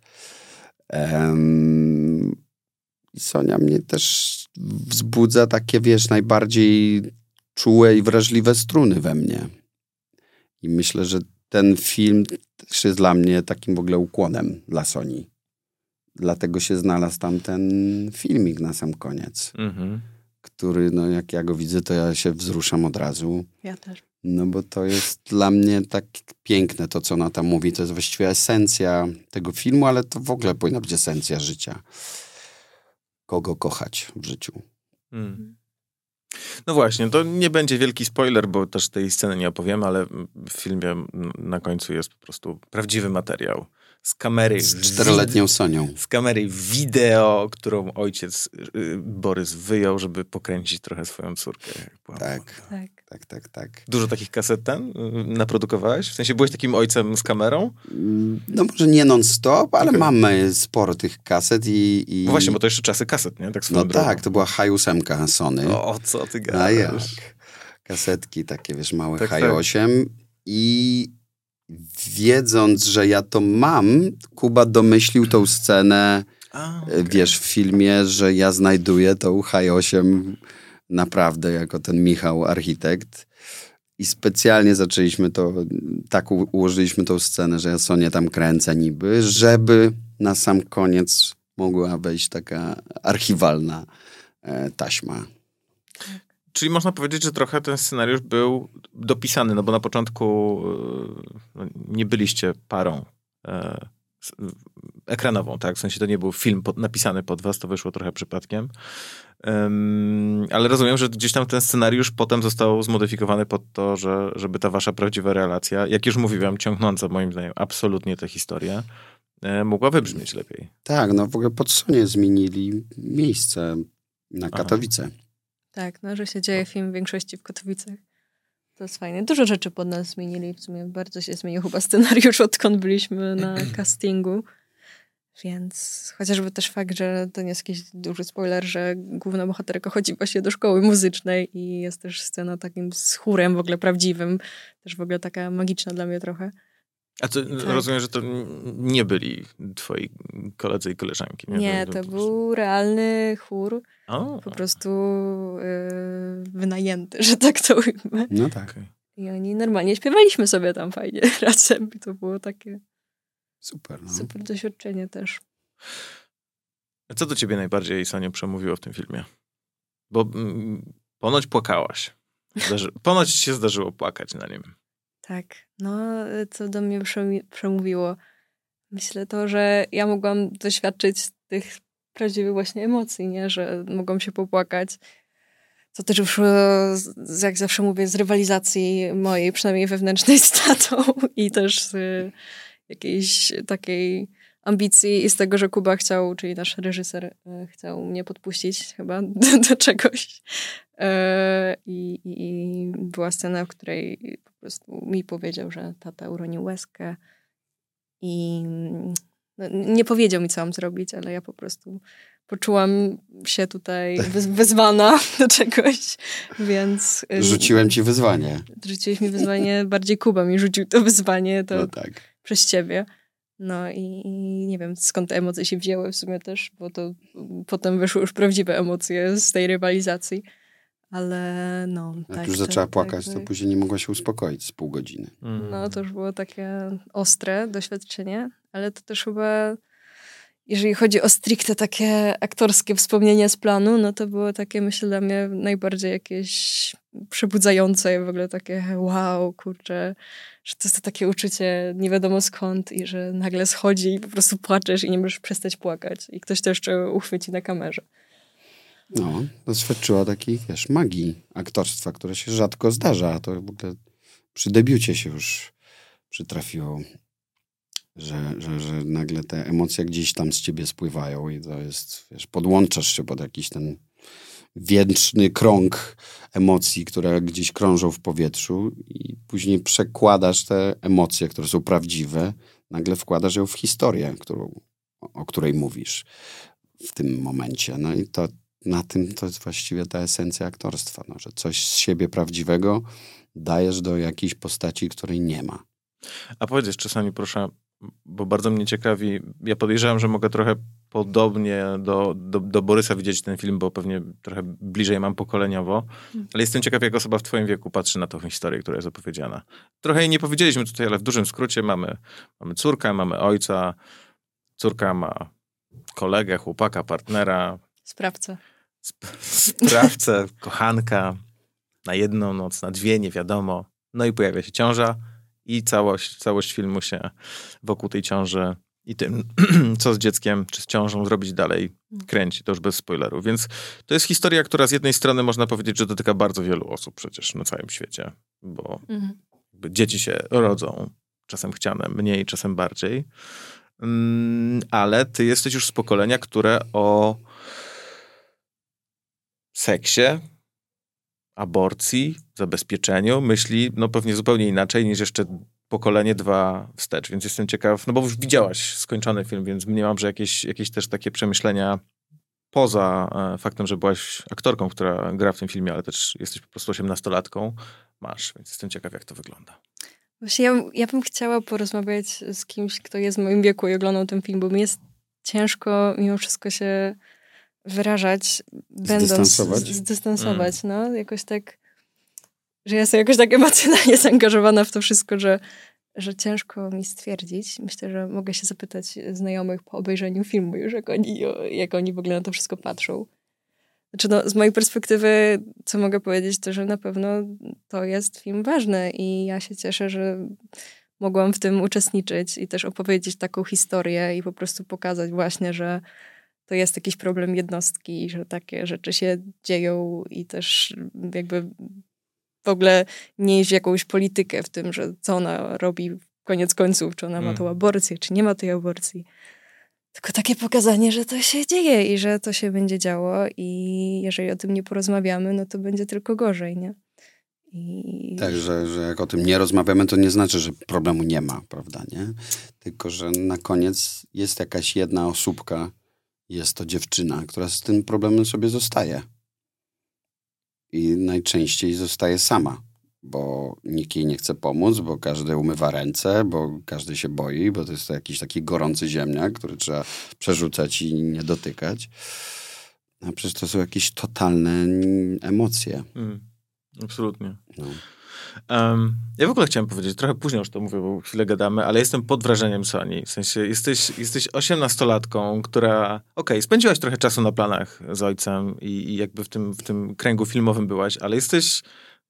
I Sonia mnie też wzbudza takie, wiesz, najbardziej czułe i wrażliwe struny we mnie. I myślę, że ten film też jest dla mnie takim w ogóle ukłonem dla Soni. Dlatego się znalazł tam ten filmik na sam koniec. Który, jak ja go widzę, to ja się wzruszam od razu. Ja też. Bo to jest dla mnie tak piękne to, co ona tam mówi. To jest właściwie esencja tego filmu, ale to w ogóle powinna być esencja życia. Kogo kochać w życiu. No właśnie, to nie będzie wielki spoiler, bo też tej sceny nie opowiem, ale w filmie na końcu jest po prostu prawdziwy materiał. Z kamery... Z 4-letnią Sonią. Z kamery wideo, którą ojciec Borys wyjął, żeby pokręcić trochę swoją córkę. Tak. Dużo takich kaset naprodukowałeś? W sensie byłeś takim ojcem z kamerą? No może nie non-stop, ale mamy sporo tych kaset i... No właśnie, bo to jeszcze czasy kaset, nie? Tak swoją drogą. Tak, to była Hi8 Sony. O, co ty gadasz? A jak? Kasetki takie, wiesz, małe Hi8 i wiedząc, że ja to mam, Kuba domyślił tą scenę, wiesz, w filmie, że ja znajduję tą Hi8 naprawdę jako ten Michał, architekt. I specjalnie zaczęliśmy to, tak ułożyliśmy tą scenę, że ja Sonię tam kręcę niby, żeby na sam koniec mogła wejść taka archiwalna taśma. Czyli można powiedzieć, że trochę ten scenariusz był dopisany, no bo na początku nie byliście parą ekranową, tak? W sensie to nie był film napisany pod was, to wyszło trochę przypadkiem. Ale rozumiem, że gdzieś tam ten scenariusz potem został zmodyfikowany pod to, żeby ta wasza prawdziwa relacja, jak już mówiłem, ciągnąca moim zdaniem absolutnie tę historię, mogła wybrzmieć lepiej. Tak, w ogóle pod Sonię zmienili miejsce na Katowice. Tak, że się dzieje film w większości w Katowicach. To jest fajne. Dużo rzeczy pod nas zmienili. W sumie bardzo się zmienił chyba scenariusz, odkąd byliśmy na castingu. Więc chociażby też fakt, że to nie jest jakiś duży spoiler, że główna bohaterka chodzi właśnie do szkoły muzycznej i jest też scena takim z chórem w ogóle prawdziwym. Też w ogóle taka magiczna dla mnie trochę. A to rozumiem, że to nie byli twoi koledzy i koleżanki? Nie, to był realny chór. Po prostu wynajęty, że tak to ujmę. No tak. I oni normalnie śpiewaliśmy sobie tam fajnie razem. I to było takie super doświadczenie też. A co do ciebie najbardziej, Sonio, przemówiło w tym filmie? Bo ponoć płakałaś. Ponoć się zdarzyło płakać na nim. Tak. Co do mnie przemówiło. Myślę to, że ja mogłam doświadczyć tych prawdziwych właśnie emocji, nie? Że mogłam się popłakać. Co też już, jak zawsze mówię, z rywalizacji mojej, przynajmniej wewnętrznej z tatą i też z jakiejś takiej ambicji i z tego, że Kuba chciał, czyli nasz reżyser, chciał mnie podpuścić chyba do czegoś. I była scena, w której po prostu mi powiedział, że tata uronił łezkę i nie powiedział mi, co mam zrobić, ale ja po prostu poczułam się tutaj wezwana do czegoś, więc... Rzuciłem ci wyzwanie. Rzuciłeś mi wyzwanie, bardziej Kuba mi rzucił to wyzwanie, to no tak. przez ciebie. No i nie wiem, skąd te emocje się wzięły w sumie też, bo to potem wyszły już prawdziwe emocje z tej rywalizacji. Ale no... Jak tak, już zaczęła płakać, to później nie mogła się uspokoić z pół godziny. No to już było takie ostre doświadczenie, ale to też chyba, jeżeli chodzi o stricte takie aktorskie wspomnienia z planu, no to było takie, myślę, dla mnie najbardziej jakieś przebudzające i w ogóle takie wow, kurczę, że to jest takie uczucie nie wiadomo skąd i że nagle schodzi i po prostu płaczesz i nie możesz przestać płakać i ktoś to jeszcze uchwyci na kamerze. No, doświadczyła takiej, wiesz, magii aktorstwa, które się rzadko zdarza. To w ogóle przy debiucie się już przytrafiło, że nagle te emocje gdzieś tam z ciebie spływają i to jest, wiesz, podłączasz się pod jakiś ten wieczny krąg emocji, które gdzieś krążą w powietrzu i później przekładasz te emocje, które są prawdziwe, nagle wkładasz ją w historię, o której mówisz w tym momencie. No i to na tym to jest właściwie ta esencja aktorstwa, no, że coś z siebie prawdziwego dajesz do jakiejś postaci, której nie ma. A powiedz czasami, proszę, bo bardzo mnie ciekawi, ja podejrzewam, że mogę trochę podobnie do Borysa widzieć ten film, bo pewnie trochę bliżej mam pokoleniowo, ale jestem ciekaw, jak osoba w twoim wieku patrzy na tą historię, która jest opowiedziana. Trochę jej nie powiedzieliśmy tutaj, ale w dużym skrócie mamy córkę, mamy ojca, córka ma kolegę, chłopaka, partnera, sprawcę, kochanka, na jedną noc, na dwie, nie wiadomo. No i pojawia się ciąża i całość filmu się wokół tej ciąży i tym, co z dzieckiem, czy z ciążą zrobić dalej, kręci. To już bez spoilerów. Więc to jest historia, która z jednej strony można powiedzieć, że dotyka bardzo wielu osób przecież na całym świecie, bo dzieci się rodzą, czasem chciane mniej, czasem bardziej. Ale ty jesteś już z pokolenia, które o seksie, aborcji, zabezpieczeniu myśli no pewnie zupełnie inaczej niż jeszcze pokolenie 2 wstecz. Więc jestem ciekaw, no bo już widziałaś skończony film, więc mniemam, że jakieś też takie przemyślenia poza faktem, że byłaś aktorką, która gra w tym filmie, ale też jesteś po prostu 18-latką, masz. Więc jestem ciekaw, jak to wygląda. Właśnie ja bym chciała porozmawiać z kimś, kto jest w moim wieku i oglądał ten film, bo mi jest ciężko mimo wszystko się wyrażać, będąc zdystansować, no, jakoś tak, że ja jestem jakoś tak emocjonalnie zaangażowana w to wszystko, że ciężko mi stwierdzić. Myślę, że mogę się zapytać znajomych po obejrzeniu filmu już, jak oni w ogóle na to wszystko patrzą. Znaczy, no, z mojej perspektywy, co mogę powiedzieć, to, że na pewno to jest film ważny i ja się cieszę, że mogłam w tym uczestniczyć i też opowiedzieć taką historię i po prostu pokazać właśnie, że to jest jakiś problem jednostki, że takie rzeczy się dzieją i też jakby w ogóle nie iść w jakąś politykę w tym, że co ona robi koniec końców, czy ona ma tą aborcję, czy nie ma tej aborcji. Tylko takie pokazanie, że to się dzieje i że to się będzie działo i jeżeli o tym nie porozmawiamy, no to będzie tylko gorzej, nie? Tak, że jak o tym nie rozmawiamy, to nie znaczy, że problemu nie ma, prawda, nie? Tylko, że na koniec jest jakaś jedna osóbka, jest to dziewczyna, która z tym problemem sobie zostaje. I najczęściej zostaje sama, bo nikt jej nie chce pomóc, bo każdy umywa ręce, bo każdy się boi, bo to jest to jakiś taki gorący ziemniak, który trzeba przerzucać i nie dotykać. A przecież to są jakieś totalne emocje. Absolutnie. No. Ja w ogóle chciałem powiedzieć, trochę później już to mówię, bo chwilę gadamy, ale jestem pod wrażeniem Soni. W sensie jesteś 18-latką, która spędziłaś trochę czasu na planach z ojcem i jakby w tym kręgu filmowym byłaś, ale jesteś...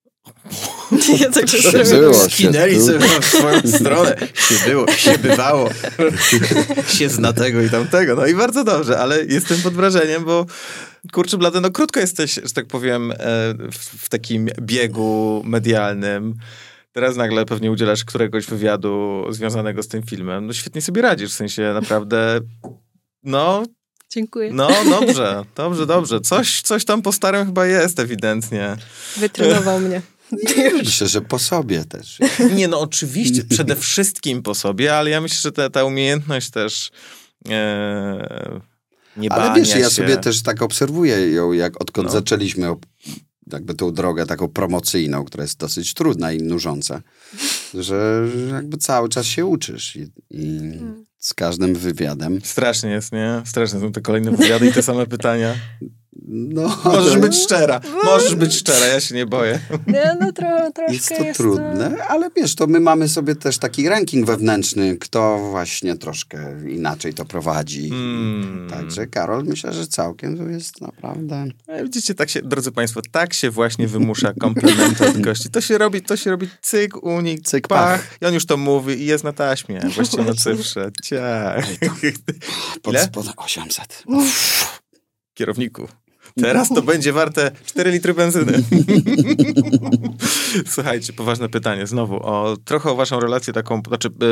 Ja tak Skinęli sobie w swoją stronę. Się bywało. Się zna tego i tamtego. No i bardzo dobrze, ale jestem pod wrażeniem, bo kurczę blade, no krótko jesteś, że tak powiem, w takim biegu medialnym. teraz nagle pewnie udzielasz któregoś wywiadu związanego z tym filmem. No świetnie sobie radzisz, w sensie naprawdę, no... Dziękuję. No, dobrze. Coś tam po starym chyba jest ewidentnie. Wytrenował mnie. Myślę, że po sobie też. Nie, no oczywiście, przede wszystkim po sobie, ale ja myślę, że ta umiejętność też nie bania Ale wiesz, się. ja sobie też tak obserwuję ją, odkąd No. zaczęliśmy jakby tą drogę taką promocyjną, która jest dosyć trudna i nużąca, że jakby cały czas się uczysz i z każdym wywiadem. Strasznie jest, nie? Straszne są te kolejne wywiady i te same pytania. No, Możesz być szczera, ja się nie boję. Nie, no troszkę jest to trudne, ale wiesz, to my mamy sobie też taki ranking wewnętrzny, kto właśnie troszkę inaczej to prowadzi. Także Karol, myślę, że całkiem to jest naprawdę... Widzicie, tak się, drodzy państwo, tak się właśnie wymusza komplementy od gości. To się robi cyk, unik, Cyk, pach. I on już to mówi i jest na taśmie. Właściwie na cyfrze. Ciach. Ile? 800. Kierowniku. Teraz to będzie warte 4 litry benzyny. Słuchajcie, poważne pytanie znowu. Trochę o waszą relację taką,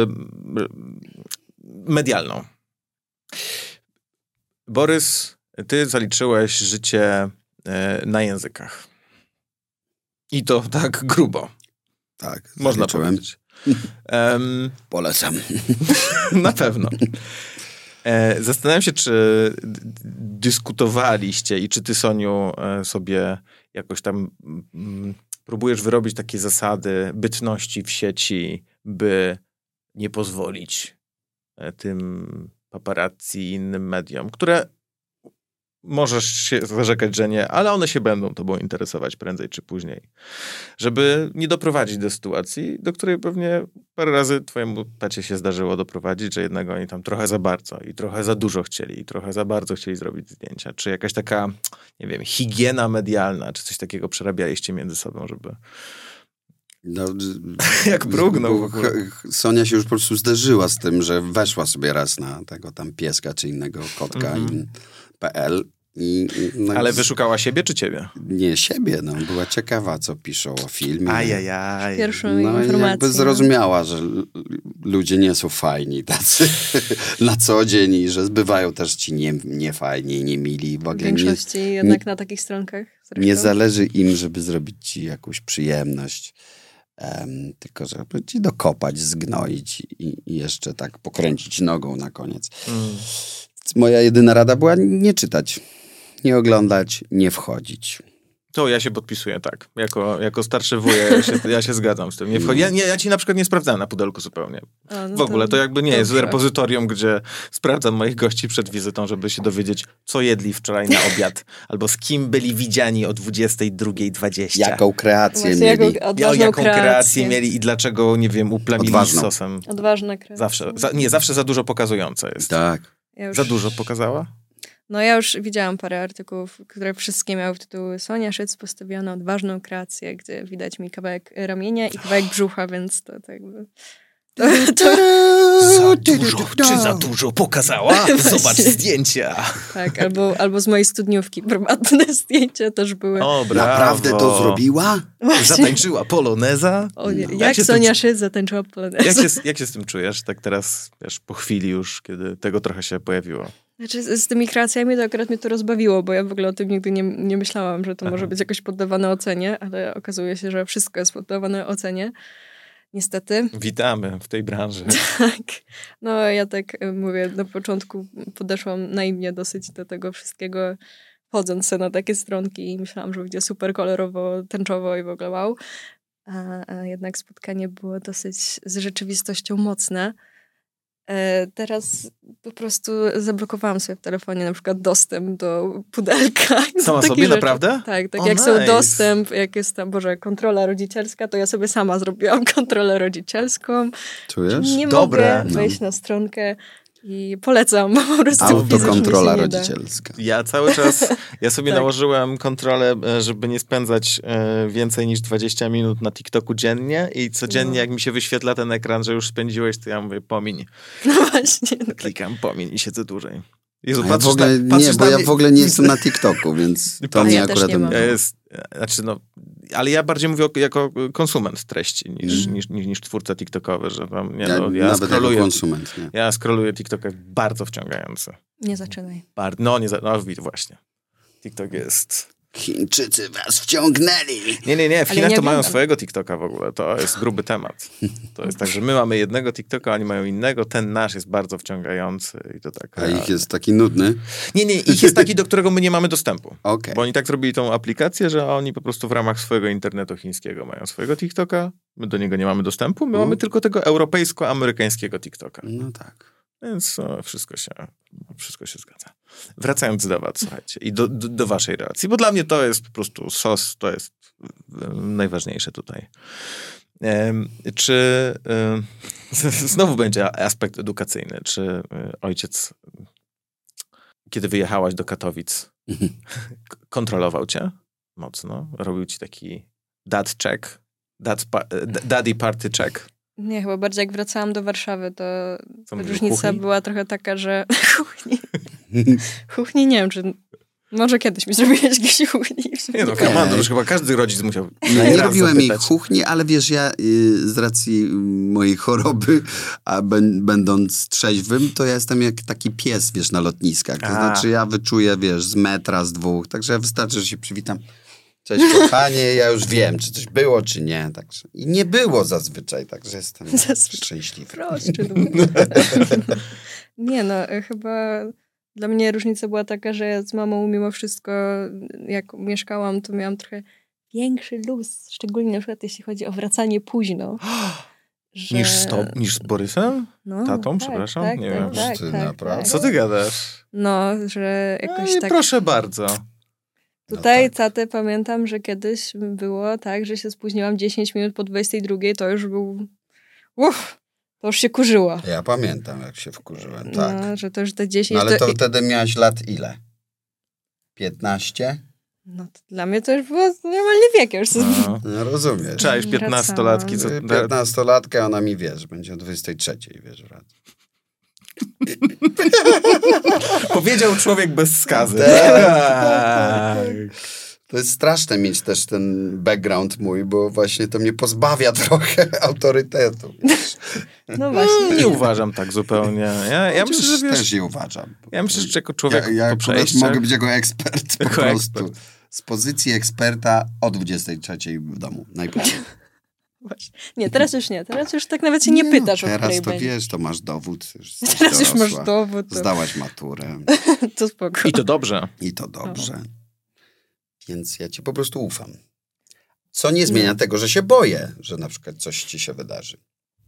medialną. Borys, ty zaliczyłeś życie na językach. I to tak grubo. Tak, Można zaliczyłem. powiedzieć. Polecam. Na pewno. Zastanawiam się, czy dyskutowaliście i czy ty, Soniu, sobie jakoś tam próbujesz wyrobić takie zasady bytności w sieci, by nie pozwolić tym paparazzi i innym mediom, które możesz się zarzekać, że nie, ale one się będą tobą interesować prędzej czy później. Żeby nie doprowadzić do sytuacji, do której pewnie parę razy twojemu tacie się zdarzyło doprowadzić, że jednak oni tam trochę za bardzo i trochę za dużo chcieli i trochę za bardzo chcieli zrobić zdjęcia. Czy jakaś taka, nie wiem, higiena medialna, czy coś takiego przerabialiście między sobą, żeby... No, Jak prógnął. Sonia się już po prostu zderzyła z tym, że weszła sobie raz na tego tam pieska czy innego kotka PL. Ale wyszukała siebie czy ciebie? Nie, siebie. No. Była ciekawa, co piszą o filmie. Ajajaj. Pierwszą I informację. jakby zrozumiała, że ludzie nie są fajni tacy na co dzień i że zbywają też ci niefajni, niemili. W większości jednak na takich stronkach. Zresztą. Nie zależy im, żeby zrobić ci jakąś przyjemność. Tylko żeby ci dokopać, zgnoić i jeszcze tak pokręcić nogą na koniec. Moja jedyna rada była nie czytać, nie oglądać, nie wchodzić. To ja się podpisuję, tak. Jako starszy wuj, ja się zgadzam z tym. Nie wchodzi. Ja ci na przykład nie sprawdzałem na pudelku zupełnie. W ogóle to jakby nie jest repozytorium, gdzie sprawdzam moich gości przed wizytą, żeby się dowiedzieć, co jedli wczoraj na obiad, albo z kim byli widziani o 22:20. Jaką kreację Właśnie mieli. Jaką kreację mieli i dlaczego, nie wiem, uplamili Odważną. sosem. Odważna kreacja. Zawsze za dużo pokazująca jest. Tak. Ja Za dużo pokazała? No ja już widziałam parę artykułów, które wszystkie miały tytuły Sonia Szyc postawiona odważną kreację, gdzie widać mi kawałek ramienia i kawałek brzucha, więc to jakby... Za dużo pokazała? Zobacz zdjęcia. Tak, albo z mojej studniówki prywatne zdjęcia też były. O, brawo. Naprawdę to zrobiła? Zatańczyła poloneza? O nie, jak Sonia Szyc zatańczyła polonezę. Jak się z tym czujesz? Tak teraz, wiesz, po chwili już, kiedy tego trochę się pojawiło. Znaczy, z tymi kreacjami to akurat mnie to rozbawiło, bo ja w ogóle o tym nigdy nie myślałam, że to może być jakoś poddawane ocenie, ale okazuje się, że wszystko jest poddawane ocenie. Niestety. Witamy w tej branży. Tak. No ja tak mówię, na początku podeszłam naiwnie dosyć do tego wszystkiego, wchodząc sobie na takie stronki i myślałam, że będzie super kolorowo, tęczowo i w ogóle wow. A jednak spotkanie było dosyć z rzeczywistością mocne. Teraz po prostu zablokowałam sobie w telefonie na przykład dostęp do pudelka. Sama sobie rzeczy. Naprawdę? Tak, jak są dostęp, jak jest tam, kontrola rodzicielska, to ja sobie sama zrobiłam kontrolę rodzicielską. Czujesz? Nie mogę wejść na stronkę i polecam po prostu. Autokontrola rodzicielska. Ja cały czas, sobie nałożyłem kontrolę, żeby nie spędzać więcej niż 20 minut na TikToku dziennie i codziennie jak mi się wyświetla ten ekran, że już spędziłeś, to ja mówię pomiń. No właśnie. Klikam pomiń i siedzę dłużej. Jezu, Ja w ogóle, ja w ogóle nie jestem na TikToku, więc to mnie ja też akurat... nie mam. Ale ja bardziej mówię jako konsument treści niż twórca TikTokowy, że tam, Ja nawet jako konsument, nie. Ja scrolluję TikToka bardzo wciągający. Nie zaczynaj. Właśnie. TikTok jest... Chińczycy was wciągnęli. Nie, w Chinach to mają oglądam. swojego TikToka w ogóle. To jest gruby temat. To jest tak, że my mamy jednego TikToka, oni mają innego. Ten nasz jest bardzo wciągający. I to tak. A ich jest taki nudny? Nie, ich jest taki, do którego my nie mamy dostępu. Okej. Bo oni tak zrobili tą aplikację, że oni po prostu w ramach swojego internetu chińskiego mają swojego TikToka. My do niego nie mamy dostępu. My mamy tylko tego europejsko-amerykańskiego TikToka. No tak. Więc wszystko się zgadza. Wracając do was, słuchajcie, i do waszej relacji, bo dla mnie to jest po prostu sos, to jest najważniejsze tutaj. Czy znowu będzie aspekt edukacyjny, czy ojciec, kiedy wyjechałaś do Katowic, kontrolował cię mocno? Robił ci taki dad check, daddy party check? Nie, chyba bardziej jak wracałam do Warszawy, to mówił, różnica kuchni? była trochę taka, że kuchni nie wiem, czy może kiedyś mi zrobiłeś jakieś kuchni. Nie no, już chyba każdy rodzic musiał Nie raz robiłem jej zapytać. kuchni, ale wiesz, ja z racji mojej choroby, a będąc trzeźwym, to ja jestem jak taki pies, wiesz, na lotniskach. To znaczy ja wyczuję, wiesz, z metra, z dwóch, także wystarczy, że się przywitam. Cześć kochanie, ja już wiem, czy coś było, czy nie. Także... I nie było zazwyczaj, także jestem szczęśliwy. Proszę. Nie no, chyba dla mnie różnica była taka, że ja z mamą mimo wszystko, jak mieszkałam, to miałam trochę większy luz, szczególnie na przykład jeśli chodzi o wracanie późno. Że... Niż z Borysem? No, Tatą, tak, przepraszam? Tak, nie tak, wiem. tak, Ty tak, naprawdę? tak. Co ty gadasz? No, że jakoś No i tak... proszę bardzo. Tutaj No tak. tatę pamiętam, że kiedyś było tak, że się spóźniłam 10 minut po 22, to już był... to już się kurzyło. Ja pamiętam, jak się wkurzyłem, tak. No, że to już te 10... No ale to wtedy miałaś lat ile? 15? No to dla mnie to już było normalny wiek. Ja już sobie... No rozumiesz. Cześć, 15-latki. Co... 15-latka, ona mi, wiesz, będzie o 23, wiesz, wracam. Powiedział człowiek bez skazy. Tak. To jest straszne mieć też ten background mój, bo właśnie to mnie pozbawia trochę autorytetu. No właśnie. Nie uważam tak zupełnie. Ja myślę, że wiesz, też je uważam. Ja myślę, że jako człowiek Ja po przejściach... mogę być jako ekspert po Jako prostu. ekspert. Z pozycji eksperta o 23 w domu, najpierw. Właśnie. Nie, teraz już nie. Teraz już tak nawet się nie pytasz, o Teraz której to będzie. wiesz, to masz dowód. Teraz już masz dowód. To, Zdałaś maturę. to spoko. I to dobrze. I to dobrze. Więc ja ci po prostu ufam. Co nie zmienia tego, że się boję, że na przykład coś ci się wydarzy.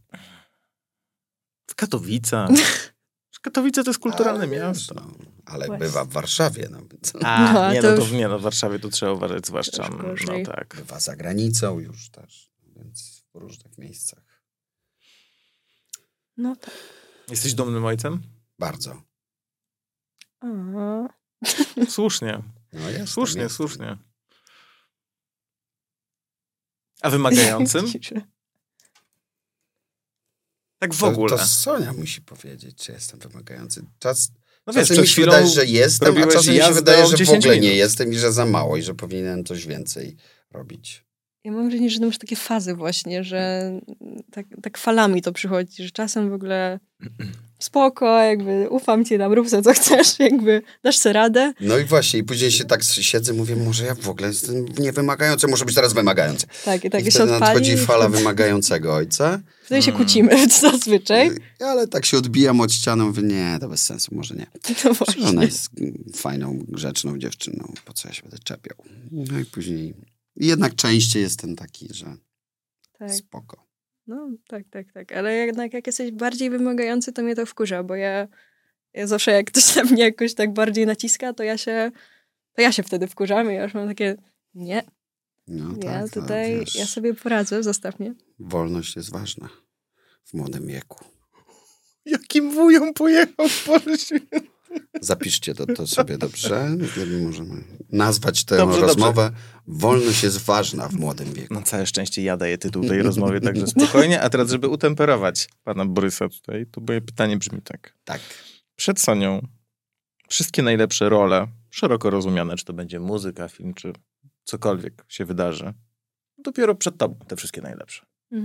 W Katowicach. Katowice to jest kulturalne miasto. No, ale Właśnie. bywa w Warszawie. No, więc W Warszawie to trzeba uważać, zwłaszcza. Już No gorzej. tak. bywa za granicą już też. Więc w różnych miejscach. No tak. Jesteś dumnym ojcem? Bardzo. Aha. Słusznie. No, jestem. Słusznie. A wymagającym? Tak w ogóle. To Sonia musi powiedzieć, czy jestem wymagający. No wiesz, Czasem przed mi się chwilą wydaje, że jestem, a robiłeś czasem mi się jazdę wydaje, o że w 10 ogóle nie minut. jestem i że za mało i że powinienem coś więcej robić. Ja mam wrażenie, że masz takie fazy właśnie, że tak falami to przychodzi, że czasem w ogóle spoko, jakby ufam ci tam, rób sobie co chcesz, jakby dasz sobie radę. No i właśnie, i później się tak siedzę, mówię, może ja w ogóle jestem niewymagający, muszę być teraz wymagający. Tak, i tak I się wtedy odpali. nadchodzi fala wymagającego ojca. Wtedy się kłócimy zazwyczaj. Ale tak się odbijam od ściany, mówię, nie, to bez sensu, może nie. No właśnie. Ona jest fajną, grzeczną dziewczyną, po co ja się będę czepiał. No i później, jednak częściej jestem taki, że Tak. spoko. No, tak. Ale jednak jak jesteś bardziej wymagający, to mnie to wkurza, bo ja zawsze jak ktoś na mnie jakoś tak bardziej naciska, to ja się wtedy wkurzam i ja już mam takie, nie, No ja tak, tutaj, wiesz, ja sobie poradzę, zostaw mnie. wolność jest ważna w młodym wieku. Jakim wują pojechał w Polsce? Zapiszcie to sobie dobrze. Możemy nazwać tę Dobrze. rozmowę. Wolność jest ważna w młodym wieku. Na całe szczęście ja daję tytuł tej rozmowie, także spokojnie. A teraz, żeby utemperować pana Borysa tutaj, to moje pytanie brzmi tak. Tak. Przed Sonią wszystkie najlepsze role, szeroko rozumiane, czy to będzie muzyka, film, czy cokolwiek się wydarzy, dopiero przed tobą te wszystkie najlepsze.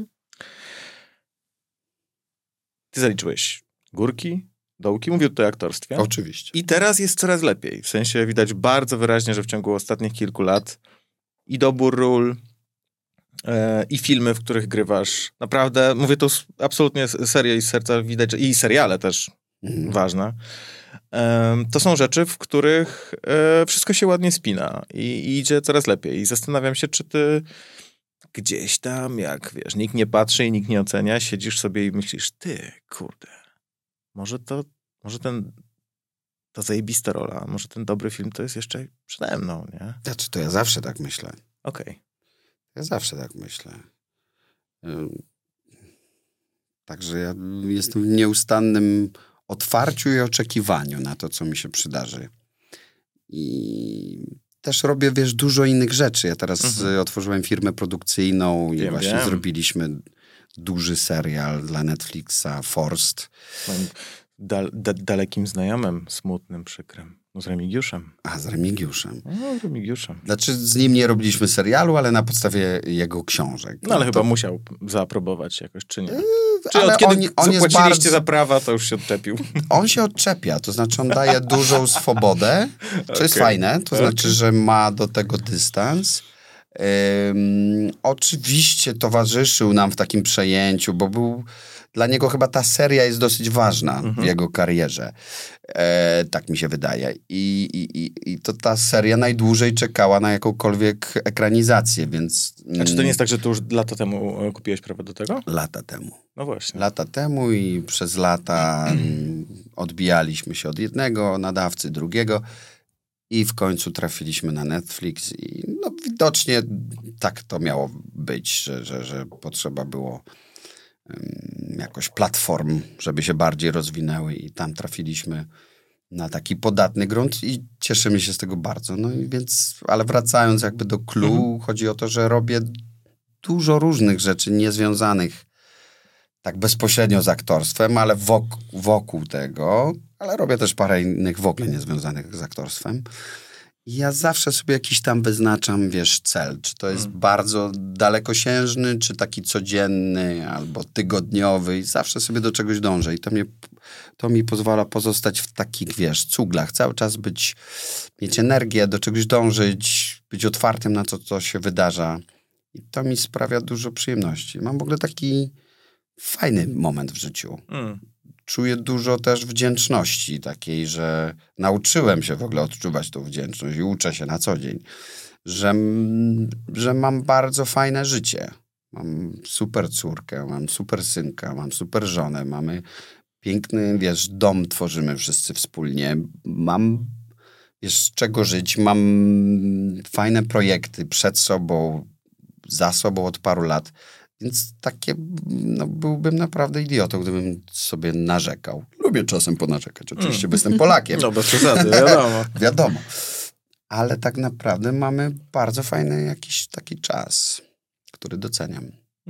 Ty zaliczyłeś górki, dołki, mówię tutaj o aktorstwie. Oczywiście. I teraz jest coraz lepiej. W sensie widać bardzo wyraźnie, że w ciągu ostatnich kilku lat i dobór ról, i filmy, w których grywasz. Naprawdę, mówię to absolutnie serio i z serca, widać, że i seriale też ważne. To są rzeczy, w których wszystko się ładnie spina i idzie coraz lepiej. I zastanawiam się, czy ty gdzieś tam, jak wiesz, nikt nie patrzy i nikt nie ocenia, siedzisz sobie i myślisz, ty, kurde, może ta zajebista rola, może ten dobry film to jest jeszcze przede mną, nie? Znaczy, to ja zawsze tak myślę. Okej. Ja zawsze tak myślę. Także ja jestem w nieustannym otwarciu i oczekiwaniu na to, co mi się przydarzy. I też robię, wiesz, dużo innych rzeczy. Ja teraz otworzyłem firmę produkcyjną i właśnie zrobiliśmy duży serial dla Netflixa, Forced. Moim dalekim znajomym, smutnym, przykrym. No z Remigiuszem. A, z Remigiuszem. No, z Remigiuszem. Znaczy, z nim nie robiliśmy serialu, ale na podstawie jego książek. No ale chyba musiał zaaprobować jakoś, czy nie? Czy ale od kiedy on zapłaciliście za prawa, to już się odczepił? On się odczepia, to znaczy on daje dużą swobodę, co jest fajne, to znaczy, że ma do tego dystans. Oczywiście towarzyszył nam w takim przejęciu, bo dla niego chyba ta seria jest dosyć ważna w jego karierze. Tak mi się wydaje. I to ta seria najdłużej czekała na jakąkolwiek ekranizację, więc... A czy to nie jest tak, że to już lata temu kupiłeś prawo do tego? Lata temu. No właśnie. Lata temu i przez lata odbijaliśmy się od jednego nadawcy, drugiego i w końcu trafiliśmy na Netflix i no, widocznie tak to miało być, że potrzeba było jakoś platform, żeby się bardziej rozwinęły i tam trafiliśmy na taki podatny grunt i cieszymy się z tego bardzo. No i więc, ale wracając jakby do clue, chodzi o to, że robię dużo różnych rzeczy niezwiązanych tak bezpośrednio z aktorstwem, ale wokół tego, ale robię też parę innych w ogóle niezwiązanych z aktorstwem. I ja zawsze sobie jakiś tam wyznaczam, wiesz, cel. Czy to jest bardzo dalekosiężny, czy taki codzienny, albo tygodniowy. I zawsze sobie do czegoś dążę. I to mi pozwala pozostać w takich, wiesz, cuglach. Cały czas mieć energię, do czegoś dążyć, być otwartym na to, co się wydarza. I to mi sprawia dużo przyjemności. Mam w ogóle taki fajny moment w życiu. Czuję dużo też wdzięczności takiej, że nauczyłem się w ogóle odczuwać tą wdzięczność i uczę się na co dzień, że mam bardzo fajne życie. Mam super córkę, mam super synka, mam super żonę, mamy piękny, wiesz, dom tworzymy wszyscy wspólnie. Mam, wiesz, z czego żyć, mam fajne projekty przed sobą, za sobą od paru lat. Więc takie, no, byłbym naprawdę idiotą, gdybym sobie narzekał. Lubię czasem ponarzekać, oczywiście, bo jestem Polakiem. No bez przesady, wiadomo. Wiadomo. Ale tak naprawdę mamy bardzo fajny jakiś taki czas, który doceniam.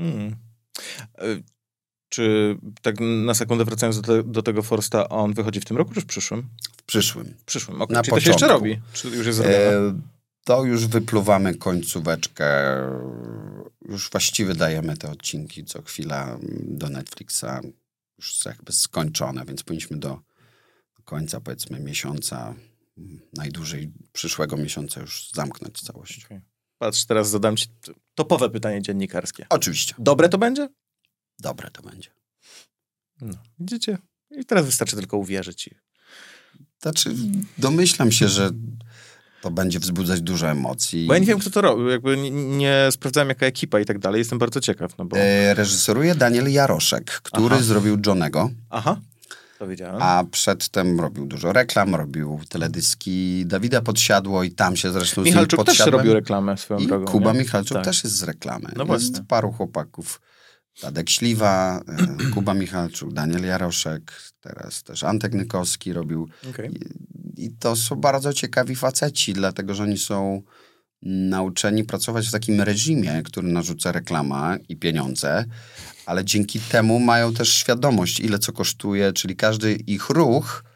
Czy tak na sekundę wracając do tego Forsta, on wychodzi w tym roku, czy w przyszłym? W przyszłym. W przyszłym, okej. Na Czyli to się jeszcze robi? Czy już jest zrobione? To już wypluwamy końcóweczkę. Już właściwie dajemy te odcinki co chwila do Netflixa. Już jakby skończone, więc powinniśmy do końca, powiedzmy, miesiąca, najdłużej przyszłego miesiąca już zamknąć całość. Okay. Patrz, teraz zadam ci topowe pytanie dziennikarskie. Oczywiście. Dobre to będzie? Dobre to będzie. No, widzicie? I teraz wystarczy tylko uwierzyć. Znaczy, domyślam się, że to będzie wzbudzać dużo emocji. Bo ja nie wiem, kto to robił. Jakby nie sprawdzałem, jaka ekipa i tak dalej. Jestem bardzo ciekaw. No bo... Reżyseruje Daniel Jaroszek, który zrobił Johnego. Aha, to wiedziałem. A przedtem robił dużo reklam, robił teledyski Dawida Podsiadło i tam się zresztą Michalczuk z nim też robił reklamę swoją i drogą. Kuba nie? Michalczuk tak. też jest z reklamy. No jest właśnie. paru chłopaków. Tadek Śliwa, Kuba Michalczuk, Daniel Jaroszek, teraz też Antek Nykowski robił. Okay. I to są bardzo ciekawi faceci, dlatego że oni są nauczeni pracować w takim reżimie, który narzuca reklama i pieniądze, ale dzięki temu mają też świadomość, ile co kosztuje, czyli każdy ich ruch,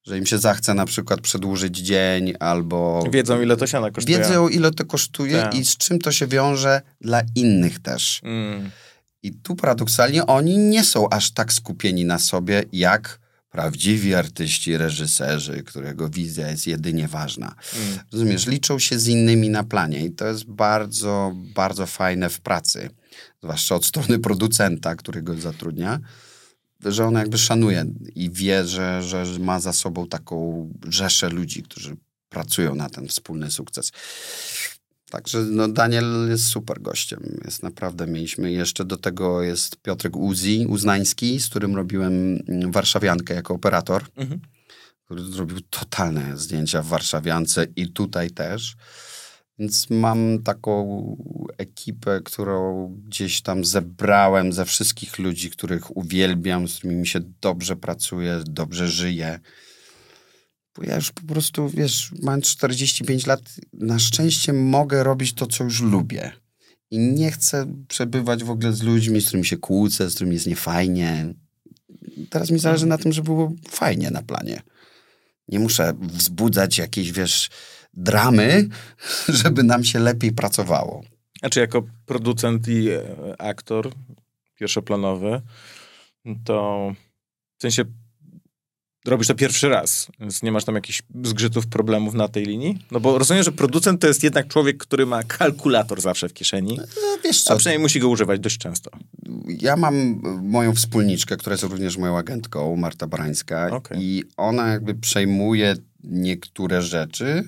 że im się zachce na przykład przedłużyć dzień albo... Wiedzą, ile to siana kosztuje. Wiedzą, ile to kosztuje Tak. i z czym to się wiąże dla innych też. I tu paradoksalnie oni nie są aż tak skupieni na sobie, jak prawdziwi artyści, reżyserzy, którego wizja jest jedynie ważna. Rozumiesz, liczą się z innymi na planie i to jest bardzo, bardzo fajne w pracy. Zwłaszcza od strony producenta, który go zatrudnia, że on jakby szanuje i wie, że ma za sobą taką rzeszę ludzi, którzy pracują na ten wspólny sukces. Także no, Daniel jest super gościem. Jest naprawdę, mieliśmy jeszcze do tego jest Piotrek Uznański, z którym robiłem Warszawiankę jako operator, który zrobił totalne zdjęcia w Warszawiance i tutaj też. Więc mam taką ekipę, którą gdzieś tam zebrałem ze wszystkich ludzi, których uwielbiam, z którymi mi się dobrze pracuje, dobrze żyje. Bo ja już po prostu, wiesz, mając 45 lat, na szczęście mogę robić to, co już lubię. I nie chcę przebywać w ogóle z ludźmi, z którymi się kłócę, z którymi jest niefajnie. Teraz mi zależy na tym, żeby było fajnie na planie. Nie muszę wzbudzać jakiejś, wiesz, dramy, żeby nam się lepiej pracowało. A czy jako producent i aktor pierwszoplanowy, to w sensie robisz to pierwszy raz, więc nie masz tam jakichś zgrzytów, problemów na tej linii? No bo rozumiem, że producent to jest jednak człowiek, który ma kalkulator zawsze w kieszeni, No, wiesz co, a przynajmniej musi go używać dość często. ja mam moją wspólniczkę, która jest również moją agentką, Marta Barańska, Okej. i ona jakby przejmuje niektóre rzeczy,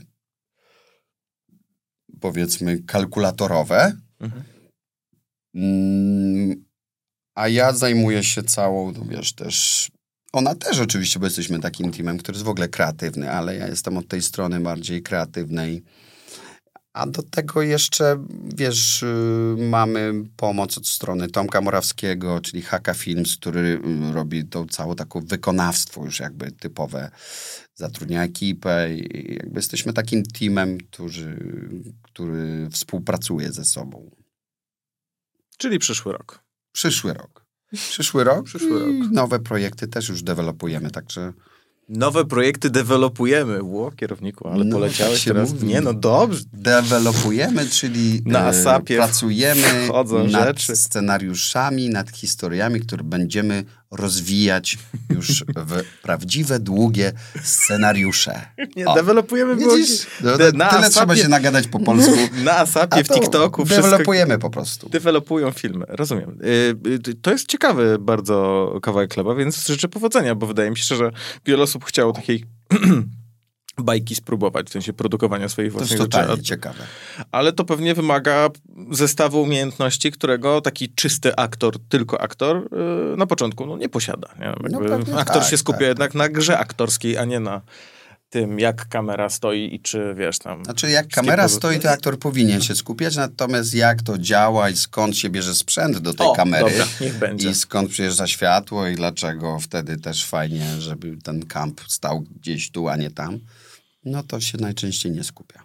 powiedzmy kalkulatorowe, a ja zajmuję się całą, no wiesz, też... Ona też oczywiście, bo jesteśmy takim teamem, który jest w ogóle kreatywny, ale ja jestem od tej strony bardziej kreatywnej. A do tego jeszcze, wiesz, mamy pomoc od strony Tomka Morawskiego, czyli Haka Films, który robi tą całą taką wykonawstwo już jakby typowe, zatrudnia ekipę i jakby jesteśmy takim teamem, który współpracuje ze sobą. Czyli przyszły rok. Przyszły rok. Przyszły rok. I nowe projekty też już dewelopujemy, także... Nowe projekty dewelopujemy. Ło, kierowniku, ale No, poleciałeś tak się teraz. mówi. Nie, no dobrze. Dewelopujemy, czyli Na ASAP-ie pracujemy wchodzą nad rzeczy. scenariuszami, nad historiami, które będziemy rozwijać już w prawdziwe, długie scenariusze. Nie, O, dewelopujemy było... Widzisz? No, tyle trzeba się nagadać po polsku. Na ASAP-ie, w to TikToku. Wszystko... Dewelopujemy po prostu. Dewelopują filmy, rozumiem. To jest ciekawy bardzo kawałek chleba, więc życzę powodzenia, bo wydaje mi się, że wiele osób chciało takiej bajki spróbować, w sensie produkowania swoich To jest własnych totalnie rzeczy. ciekawe. Ale to pewnie wymaga zestawu umiejętności, którego taki czysty aktor, tylko aktor na początku nie posiada. Nie? Jakby aktor się skupia jednak na grze aktorskiej, a nie na tym, jak kamera stoi i czy, wiesz, tam... Znaczy, jak kamera stoi, to aktor powinien się skupiać, natomiast jak to działa i skąd się bierze sprzęt do tej kamery dobra, niech będzie. i skąd przyjeżdża światło i dlaczego wtedy też fajnie, żeby ten kamp stał gdzieś tu, a nie tam, no to się najczęściej nie skupia.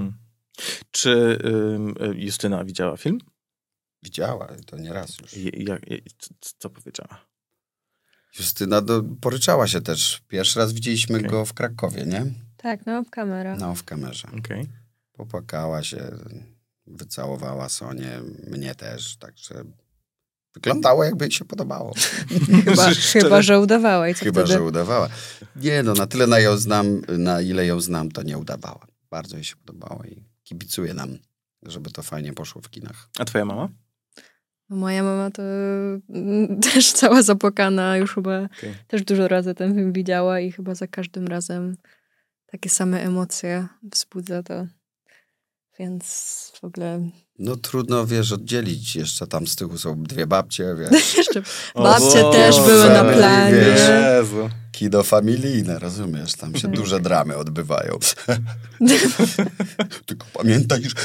Czy Justyna widziała film? Widziała, to nie raz już. Co powiedziała? Justyna poryczała się też. Pierwszy raz widzieliśmy go w Krakowie, nie? Tak, no, w kamerę. No, w kamerze. Okay. Popłakała się, wycałowała Sonię, mnie też, także wyglądało, jakby jej się podobało. Chyba, że udawała. I co Chyba, wtedy? że udawała. Nie no, na tyle na ile ją znam, to nie udawała. Bardzo jej się podobało i kibicuje nam, żeby to fajnie poszło w kinach. A twoja mama? Moja mama to też cała zapłakana, już chyba też dużo razy ten film widziała i chyba za każdym razem takie same emocje wzbudza to. Więc w ogóle... No trudno, wiesz, oddzielić. Jeszcze tam z tyłu są dwie babcie, wiesz. Jeszcze babcie też były na planie. Jezu. Kino familijne, rozumiesz? Tam się duże dramy odbywają. Tylko pamiętaj, że...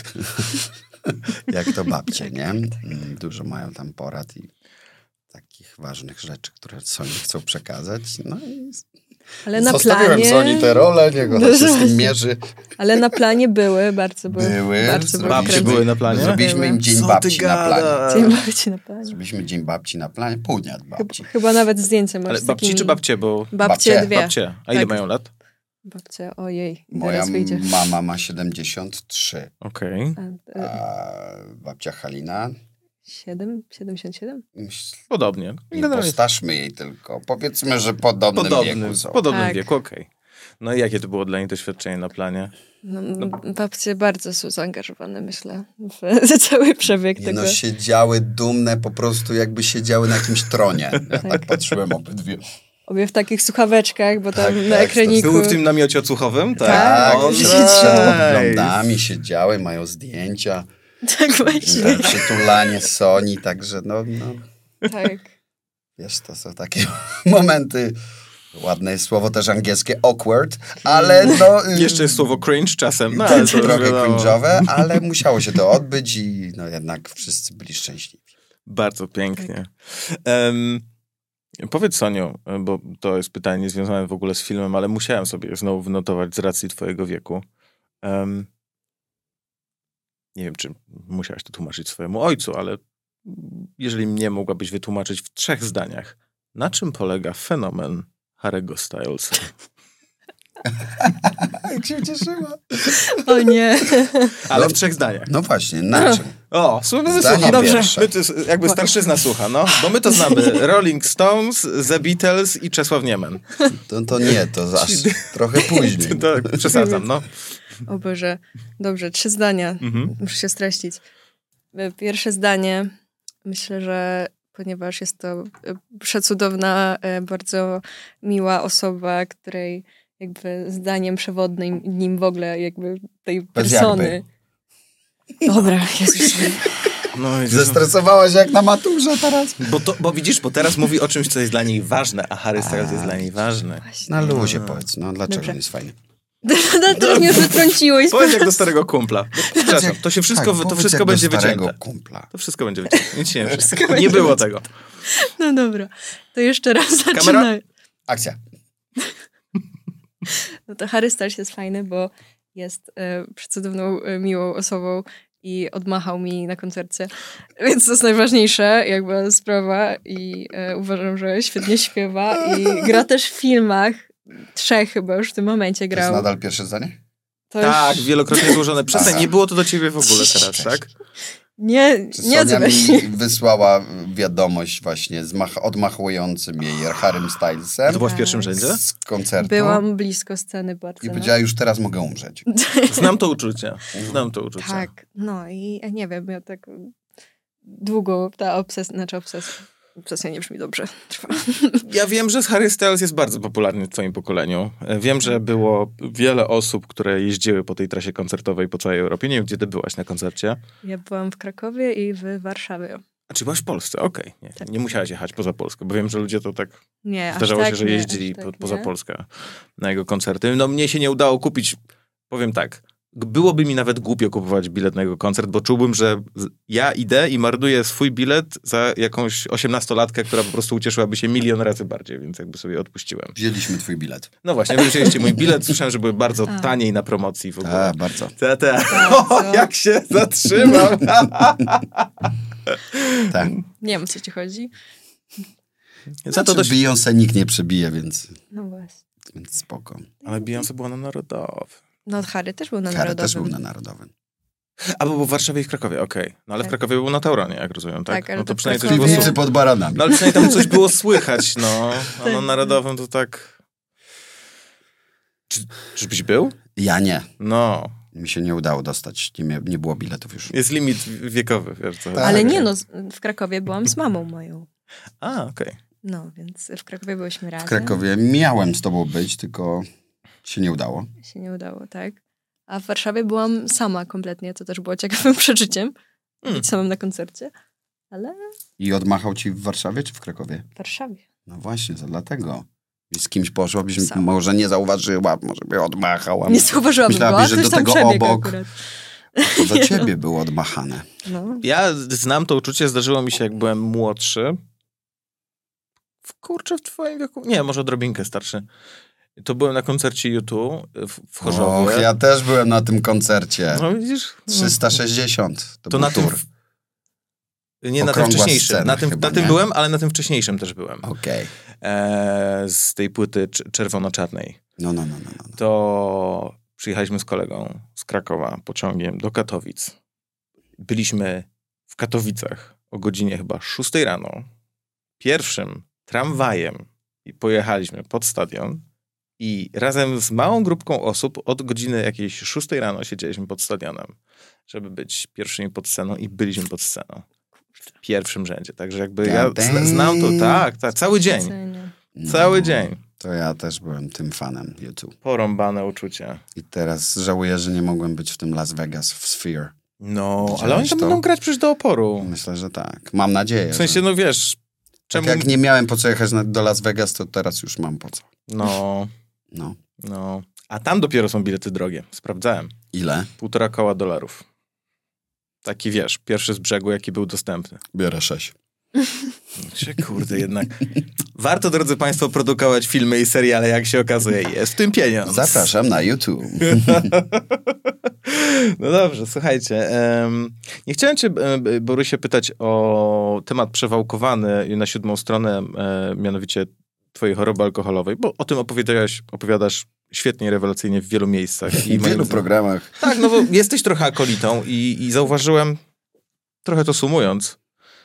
Jak to babcie, nie? Dużo mają tam porad i takich ważnych rzeczy, które Soni chcą przekazać. No i ale na zostawiłem planie... Soni tę rolę, niech ona się z tym mierzy. Ale na planie bardzo Babcie były na planie? Zrobiliśmy im Dzień Babci na planie. Dzień Babci na planie. Zrobiliśmy Dzień Babci na planie, pół dnia babci. Chyba nawet zdjęcie masz Ale z babci takimi... czy babcie? Bo... Babcie dwie. Babcie. A ile tak. mają lat? Babcia, ojej, Moja teraz wyjdzie. mama ma 73. Okej. A babcia Halina? 77? Podobnie. Nie postarzmy jej tylko. Powiedzmy, że podobnym wieku są. W podobnym Tak. wieku, okej. No i jakie to było dla niej doświadczenie na planie? Babcie bardzo są zaangażowane, myślę, w cały przebieg tego. No siedziały dumne, po prostu jakby siedziały na jakimś tronie. Ja tak patrzyłem obydwie. Obie w takich słuchaweczkach, bo tam Tak, na tak, ekraniku... Były w tym namiocie odsłuchowym? Tak, O, się nice. trzymały. Podglądami siedziały, mają zdjęcia. Tak właśnie. Przytulanie Soni, także no, Tak. wiesz, to są takie momenty, ładne jest słowo też angielskie, awkward, ale no... Jeszcze jest słowo cringe czasem. No, ale to trochę wiadomo. cringe'owe, ale musiało się to odbyć i no jednak wszyscy byli szczęśliwi. Bardzo pięknie. Powiedz, Soniu, bo to jest pytanie związane w ogóle z filmem, ale musiałem sobie znowu wynotować z racji twojego wieku. Nie wiem, czy musiałaś to tłumaczyć swojemu ojcu, ale jeżeli mnie mogłabyś wytłumaczyć w 3 zdaniach, na czym polega fenomen Harry'ego Stylesa? Jak się cieszyła. O nie. Ale w 3 zdaniach. No właśnie, na czym? O, słuchamy, Zdanie słucham. pierwsze. My to, jakby starszyzna słucha, no. Bo my to znamy. Rolling Stones, The Beatles i Czesław Niemen. To nie, to aż trochę później. To przesadzam, no. O Boże. Dobrze, 3 zdania. Muszę się streścić. Pierwsze zdanie. Myślę, że ponieważ jest to przecudowna, bardzo miła osoba, której jakby zdaniem przewodnim nim w ogóle jakby tej Bez persony. Dobra, Jezus. No i Zestresowałaś jak na maturze teraz. bo widzisz, bo teraz mówi o czymś, co jest dla niej ważne, a Harry Styles jest dla niej ważny. Właśnie. Na luzie powiedz, no dlaczego Dobrze. nie jest fajny? Teraz mnie wytrąciłeś. Powiedz jak do starego kumpla. Przepraszam, to się wszystko, Tak, to powiedz wszystko jak będzie do starego wycięte. kumpla. To wszystko będzie wycięte. Nic się nie Wszystko Nie będzie było wycięte. tego. No dobra, to jeszcze raz Kamera? zaczynaj. Akcja. No to Harry Styles jest fajny, bo jest przecudowną, miłą osobą i odmachał mi na koncercie. Więc to jest najważniejsza jakby sprawa i uważam, że świetnie śpiewa i gra też w filmach. 3 chyba już w tym momencie To jest grał. nadal pierwsze zdanie? To Tak, już... wielokrotnie złożone. Przestań, Aha. nie było to do ciebie w ogóle teraz, tak? Nie, Czy nie Sonia odzywaj się. mi wysłała wiadomość właśnie odmachującym jej Harrym Stylesem To była w pierwszym rzędzie? z koncertu Byłam blisko sceny bardzo. i powiedziała, już teraz mogę umrzeć. Znam to uczucie. Znam to uczucie. Tak, no i nie wiem, ja tak długo ta obsesja nie brzmi dobrze, trwa. Ja wiem, że Harry Styles jest bardzo popularny w twoim pokoleniu. Wiem, że było wiele osób, które jeździły po tej trasie koncertowej po całej Europie. Nie wiem, gdzie ty byłaś na koncercie. Ja byłam w Krakowie i w Warszawie. A czy byłaś w Polsce? Okej. Tak. Nie musiałaś jechać poza Polskę, bo wiem, że ludzie to tak Nie, aż zdarzało tak się, że nie, jeździli aż tak poza nie. Polskę na jego koncerty. No mnie się nie udało kupić, powiem tak, byłoby mi nawet głupio kupować bilet na jego koncert, bo czułbym, że ja idę i marnuję swój bilet za jakąś 18-latkę, która po prostu ucieszyłaby się milion razy bardziej, więc jakby sobie odpuściłem. Wzięliśmy twój bilet. No właśnie, wy wzięliście mój bilet, słyszałem, że były bardzo A. taniej na promocji w ogóle. Tak, bardzo. O, jak się zatrzymam! Tak. Nie wiem, o co ci chodzi. Za to dość... Beyoncé nikt nie przebije, więc No spoko. Ale Beyoncé była na Narodowym. No Harry też był na Harry Narodowym. też był na Narodowym. A, bo w Warszawie i w Krakowie, okej. No ale w Tak. Krakowie był na Tauronie, jak rozumiem, tak? Tak, ale No to to przynajmniej w coś W było Krakowie- piwnicy słychać. pod baranami. No ale przynajmniej tam coś było słychać, no. A na Tak. Narodowym to tak... Czyżbyś był? Ja nie. No. Mi się nie udało dostać. Nie było biletów już. Jest limit wiekowy, wiesz co? Tak. Ale nie no, w Krakowie byłam z mamą moją. A, okej. No, więc w Krakowie byłyśmy razem. W Krakowie miałem z tobą być, tylko się nie udało. Się nie udało, tak. A w Warszawie byłam sama kompletnie, to też było ciekawym przeżyciem. Być samym na koncercie. Ale I odmachał ci w Warszawie czy w Krakowie? w Warszawie. No właśnie, to dlatego. I z kimś poszłabyś, Sama. może nie zauważyła, może by odmachał. a Nie zauważyłam, myślałabyś, że że coś do tam tego przebieg obok. akurat. To do ciebie było odmachane. No. Ja znam to uczucie, zdarzyło mi się, jak byłem młodszy. Kurczę, w twoim wieku? Nie, może odrobinkę starszy. To byłem na koncercie YouTube w Chorzowie. Och, ja też byłem na tym koncercie. No widzisz? 360. To To był na tym... tur. Nie, na tym Okrągła wcześniejszym. scena Na tym chyba, na tym nie? byłem, ale na tym wcześniejszym też byłem. Okej. Z tej płyty czerwono-czarnej. No. to przyjechaliśmy z kolegą z Krakowa pociągiem do Katowic. Byliśmy w Katowicach o godzinie chyba 6 rano, pierwszym tramwajem i pojechaliśmy pod stadion i razem z małą grupką osób od godziny jakiejś 6 rano siedzieliśmy pod stadionem, żeby być pierwszymi pod sceną i byliśmy pod sceną. W pierwszym rzędzie. Także jakby ja znam to, tak, cały dzień. Cały dzień. To ja też byłem tym fanem YouTube. Porąbane uczucie. I teraz żałuję, że nie mogłem być w tym Las Vegas w Sphere. No, Widziałeś ale oni tam to? będą grać przecież do oporu. Myślę, że tak. Mam nadzieję. W sensie, że... no wiesz, Tak jak nie miałem po co jechać do Las Vegas, to teraz już mam po co. No. A tam dopiero są bilety drogie. Sprawdzałem. Ile? $1,5 koła. Taki wiesz, pierwszy z brzegu, jaki był dostępny. Biorę 6. Kurde, jednak. Warto, drodzy państwo, produkować filmy i seriale, jak się okazuje. Jest w tym pieniądz. Zapraszam na YouTube. No dobrze, słuchajcie. Nie chciałem cię, Borysie, pytać o temat przewałkowany na 7 stronę, mianowicie twojej choroby alkoholowej, bo o tym opowiadasz świetnie, rewelacyjnie w wielu miejscach. I w wielu programach. Tak, no bo jesteś trochę akolitą i zauważyłem, trochę to sumując,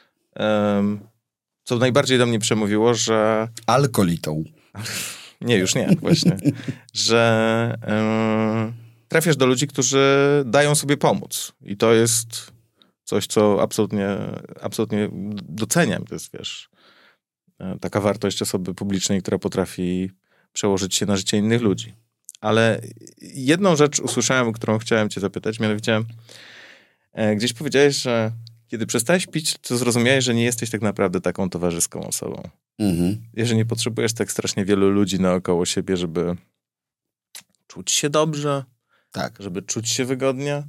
co najbardziej do mnie przemówiło, że... Alkolitą. Nie, już nie, właśnie. Że trafiasz do ludzi, którzy dają sobie pomóc. I to jest coś, co absolutnie doceniam. To jest, wiesz, taka wartość osoby publicznej, która potrafi przełożyć się na życie innych ludzi. Ale jedną rzecz usłyszałem, którą chciałem cię zapytać, mianowicie gdzieś powiedziałeś, że kiedy przestałeś pić, to zrozumiałeś, że nie jesteś tak naprawdę taką towarzyską osobą. Mhm. Że nie potrzebujesz tak strasznie wielu ludzi naokoło siebie, żeby czuć się dobrze, tak, żeby czuć się wygodnie.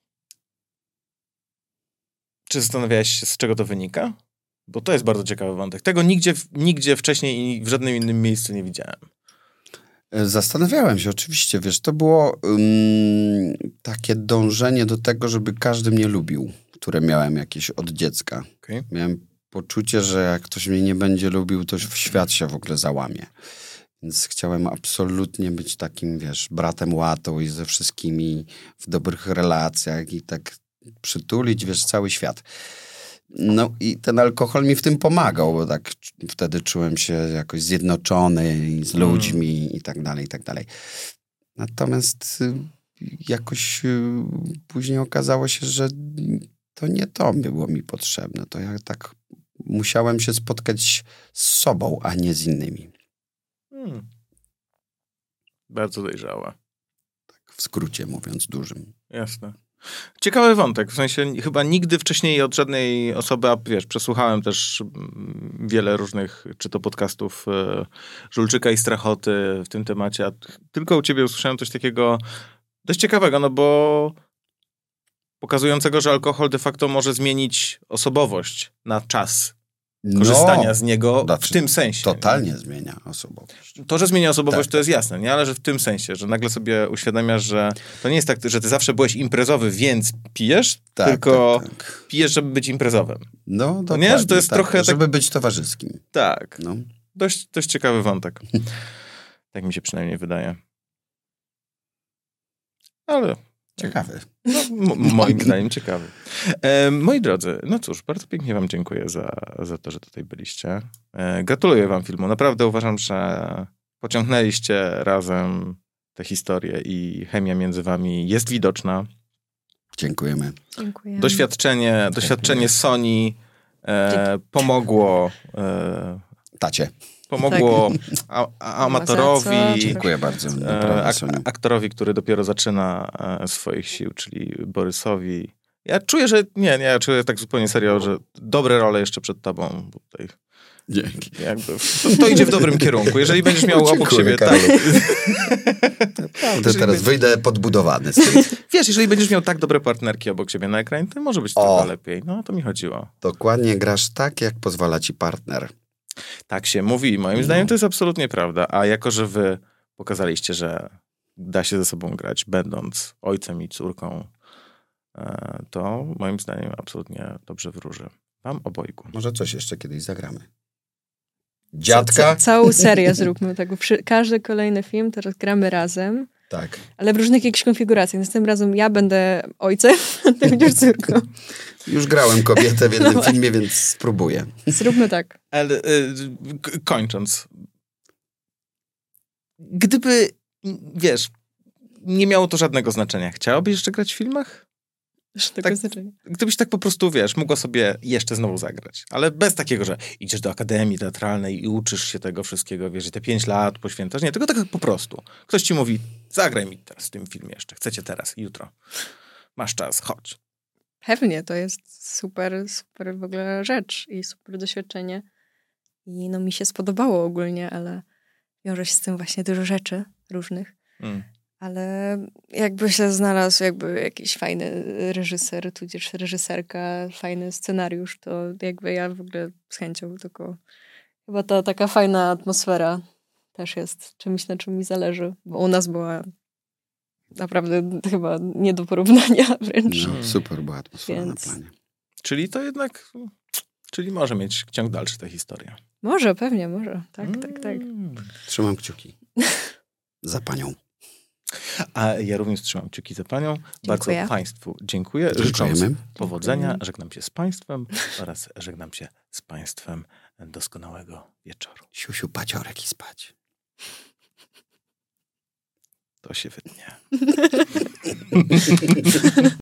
Czy zastanawiałeś się, z czego to wynika? Bo to jest bardzo ciekawy wątek. Tego nigdzie wcześniej i w żadnym innym miejscu nie widziałem. Zastanawiałem się, oczywiście, wiesz, to było takie dążenie do tego, żeby każdy mnie lubił, które miałem jakieś od dziecka. Okay. Miałem poczucie, że jak ktoś mnie nie będzie lubił, to świat się w ogóle załamie. Więc chciałem absolutnie być takim, wiesz, bratem łatą i ze wszystkimi w dobrych relacjach i tak przytulić, wiesz, cały świat. No i ten alkohol mi w tym pomagał, bo tak wtedy czułem się jakoś zjednoczony z ludźmi i tak dalej, i tak dalej. Natomiast jakoś później okazało się, że to nie to było mi potrzebne. To ja tak musiałem się spotkać z sobą, a nie z innymi. Bardzo dojrzałe. Tak w skrócie mówiąc dużym. Jasne. Ciekawy wątek, w sensie chyba nigdy wcześniej od żadnej osoby, a wiesz, przesłuchałem też wiele różnych, czy to podcastów Żulczyka i Strachoty w tym temacie, a tylko u ciebie usłyszałem coś takiego dość ciekawego, no bo pokazującego, że alkohol de facto może zmienić osobowość na czas korzystania z niego w tym sensie. Totalnie nie? Zmienia osobowość. To, że zmienia osobowość, tak, to jest jasne, nie? Ale że w tym sensie, że nagle sobie uświadamiasz, że to nie jest tak, że ty zawsze byłeś imprezowy, więc pijesz, tylko pijesz, żeby być imprezowym. No, dokładnie. Nie? Że to jest trochę żeby być towarzyskim. Tak. No. Dość ciekawy wątek. Tak mi się przynajmniej wydaje. Ale... Ciekawy. No, moim zdaniem ciekawy. Moi drodzy, no cóż, bardzo pięknie wam dziękuję za to, że tutaj byliście. Gratuluję wam filmu. Naprawdę uważam, że pociągnęliście razem tę historię i chemia między wami jest widoczna. Dziękujemy. Dziękujemy. Doświadczenie Sony pomogło... Tacie. Pomogło amatorowi. Dziękuję bardzo. Aktorowi, który dopiero zaczyna swoich sił, czyli Borysowi. Ja czuję, że ja czuję tak zupełnie serio, że dobre role jeszcze przed tobą. Bo tutaj dzięki. To idzie w dobrym kierunku. Jeżeli będziesz miał obok siebie... Naprawdę teraz wyjdę podbudowany. Wiesz, jeżeli będziesz miał tak dobre partnerki obok siebie na ekranie, to może być trochę lepiej. No, o to mi chodziło. Dokładnie grasz tak, jak pozwala ci partner. Tak się mówi i moim zdaniem to jest absolutnie prawda. A jako, że wy pokazaliście, że da się ze sobą grać, będąc ojcem i córką, to moim zdaniem absolutnie dobrze wróży. Wam obojgu. Może coś jeszcze kiedyś zagramy. dziadka. Całą serię zróbmy tak, bo każdy kolejny film teraz gramy razem, Tak. ale w różnych jakichś konfiguracjach. Następnym razem ja będę ojcem, a ty będziesz córką. Już grałem kobietę w jednym filmie, więc spróbuję. Zróbmy tak. Ale kończąc, gdyby, wiesz, nie miało to żadnego znaczenia, chciałabyś jeszcze grać w filmach? Tak, znaczenia. Gdybyś tak po prostu, wiesz, mogła sobie jeszcze znowu zagrać. Ale bez takiego, że idziesz do akademii teatralnej i uczysz się tego wszystkiego, wiesz, i te 5 lat poświęcasz. Nie, tylko tak po prostu. Ktoś ci mówi, zagraj mi teraz w tym filmie jeszcze. Chcecie teraz, jutro. Masz czas, chodź. Pewnie, to jest super w ogóle rzecz i super doświadczenie. I no mi się spodobało ogólnie, ale wiąże się z tym właśnie dużo rzeczy różnych. Ale jakby się znalazł jakby jakiś fajny reżyser, tudzież reżyserka, fajny scenariusz, to jakby ja w ogóle z chęcią, tylko chyba ta taka fajna atmosfera też jest czymś, na czym mi zależy, bo u nas była naprawdę chyba nie do porównania wręcz. No, super była atmosfera Więc... na planie. Czyli to jednak, czyli może mieć ciąg dalszy ta historia. Może, pewnie, może. Tak. Trzymam kciuki. Za panią. A ja również trzymam kciuki za panią. Dziękuję. Bardzo państwu dziękuję. Życząc powodzenia, żegnam się z państwem oraz żegnam się z państwem doskonałego wieczoru. Siusiu, paciorek i spać. To się wytnie.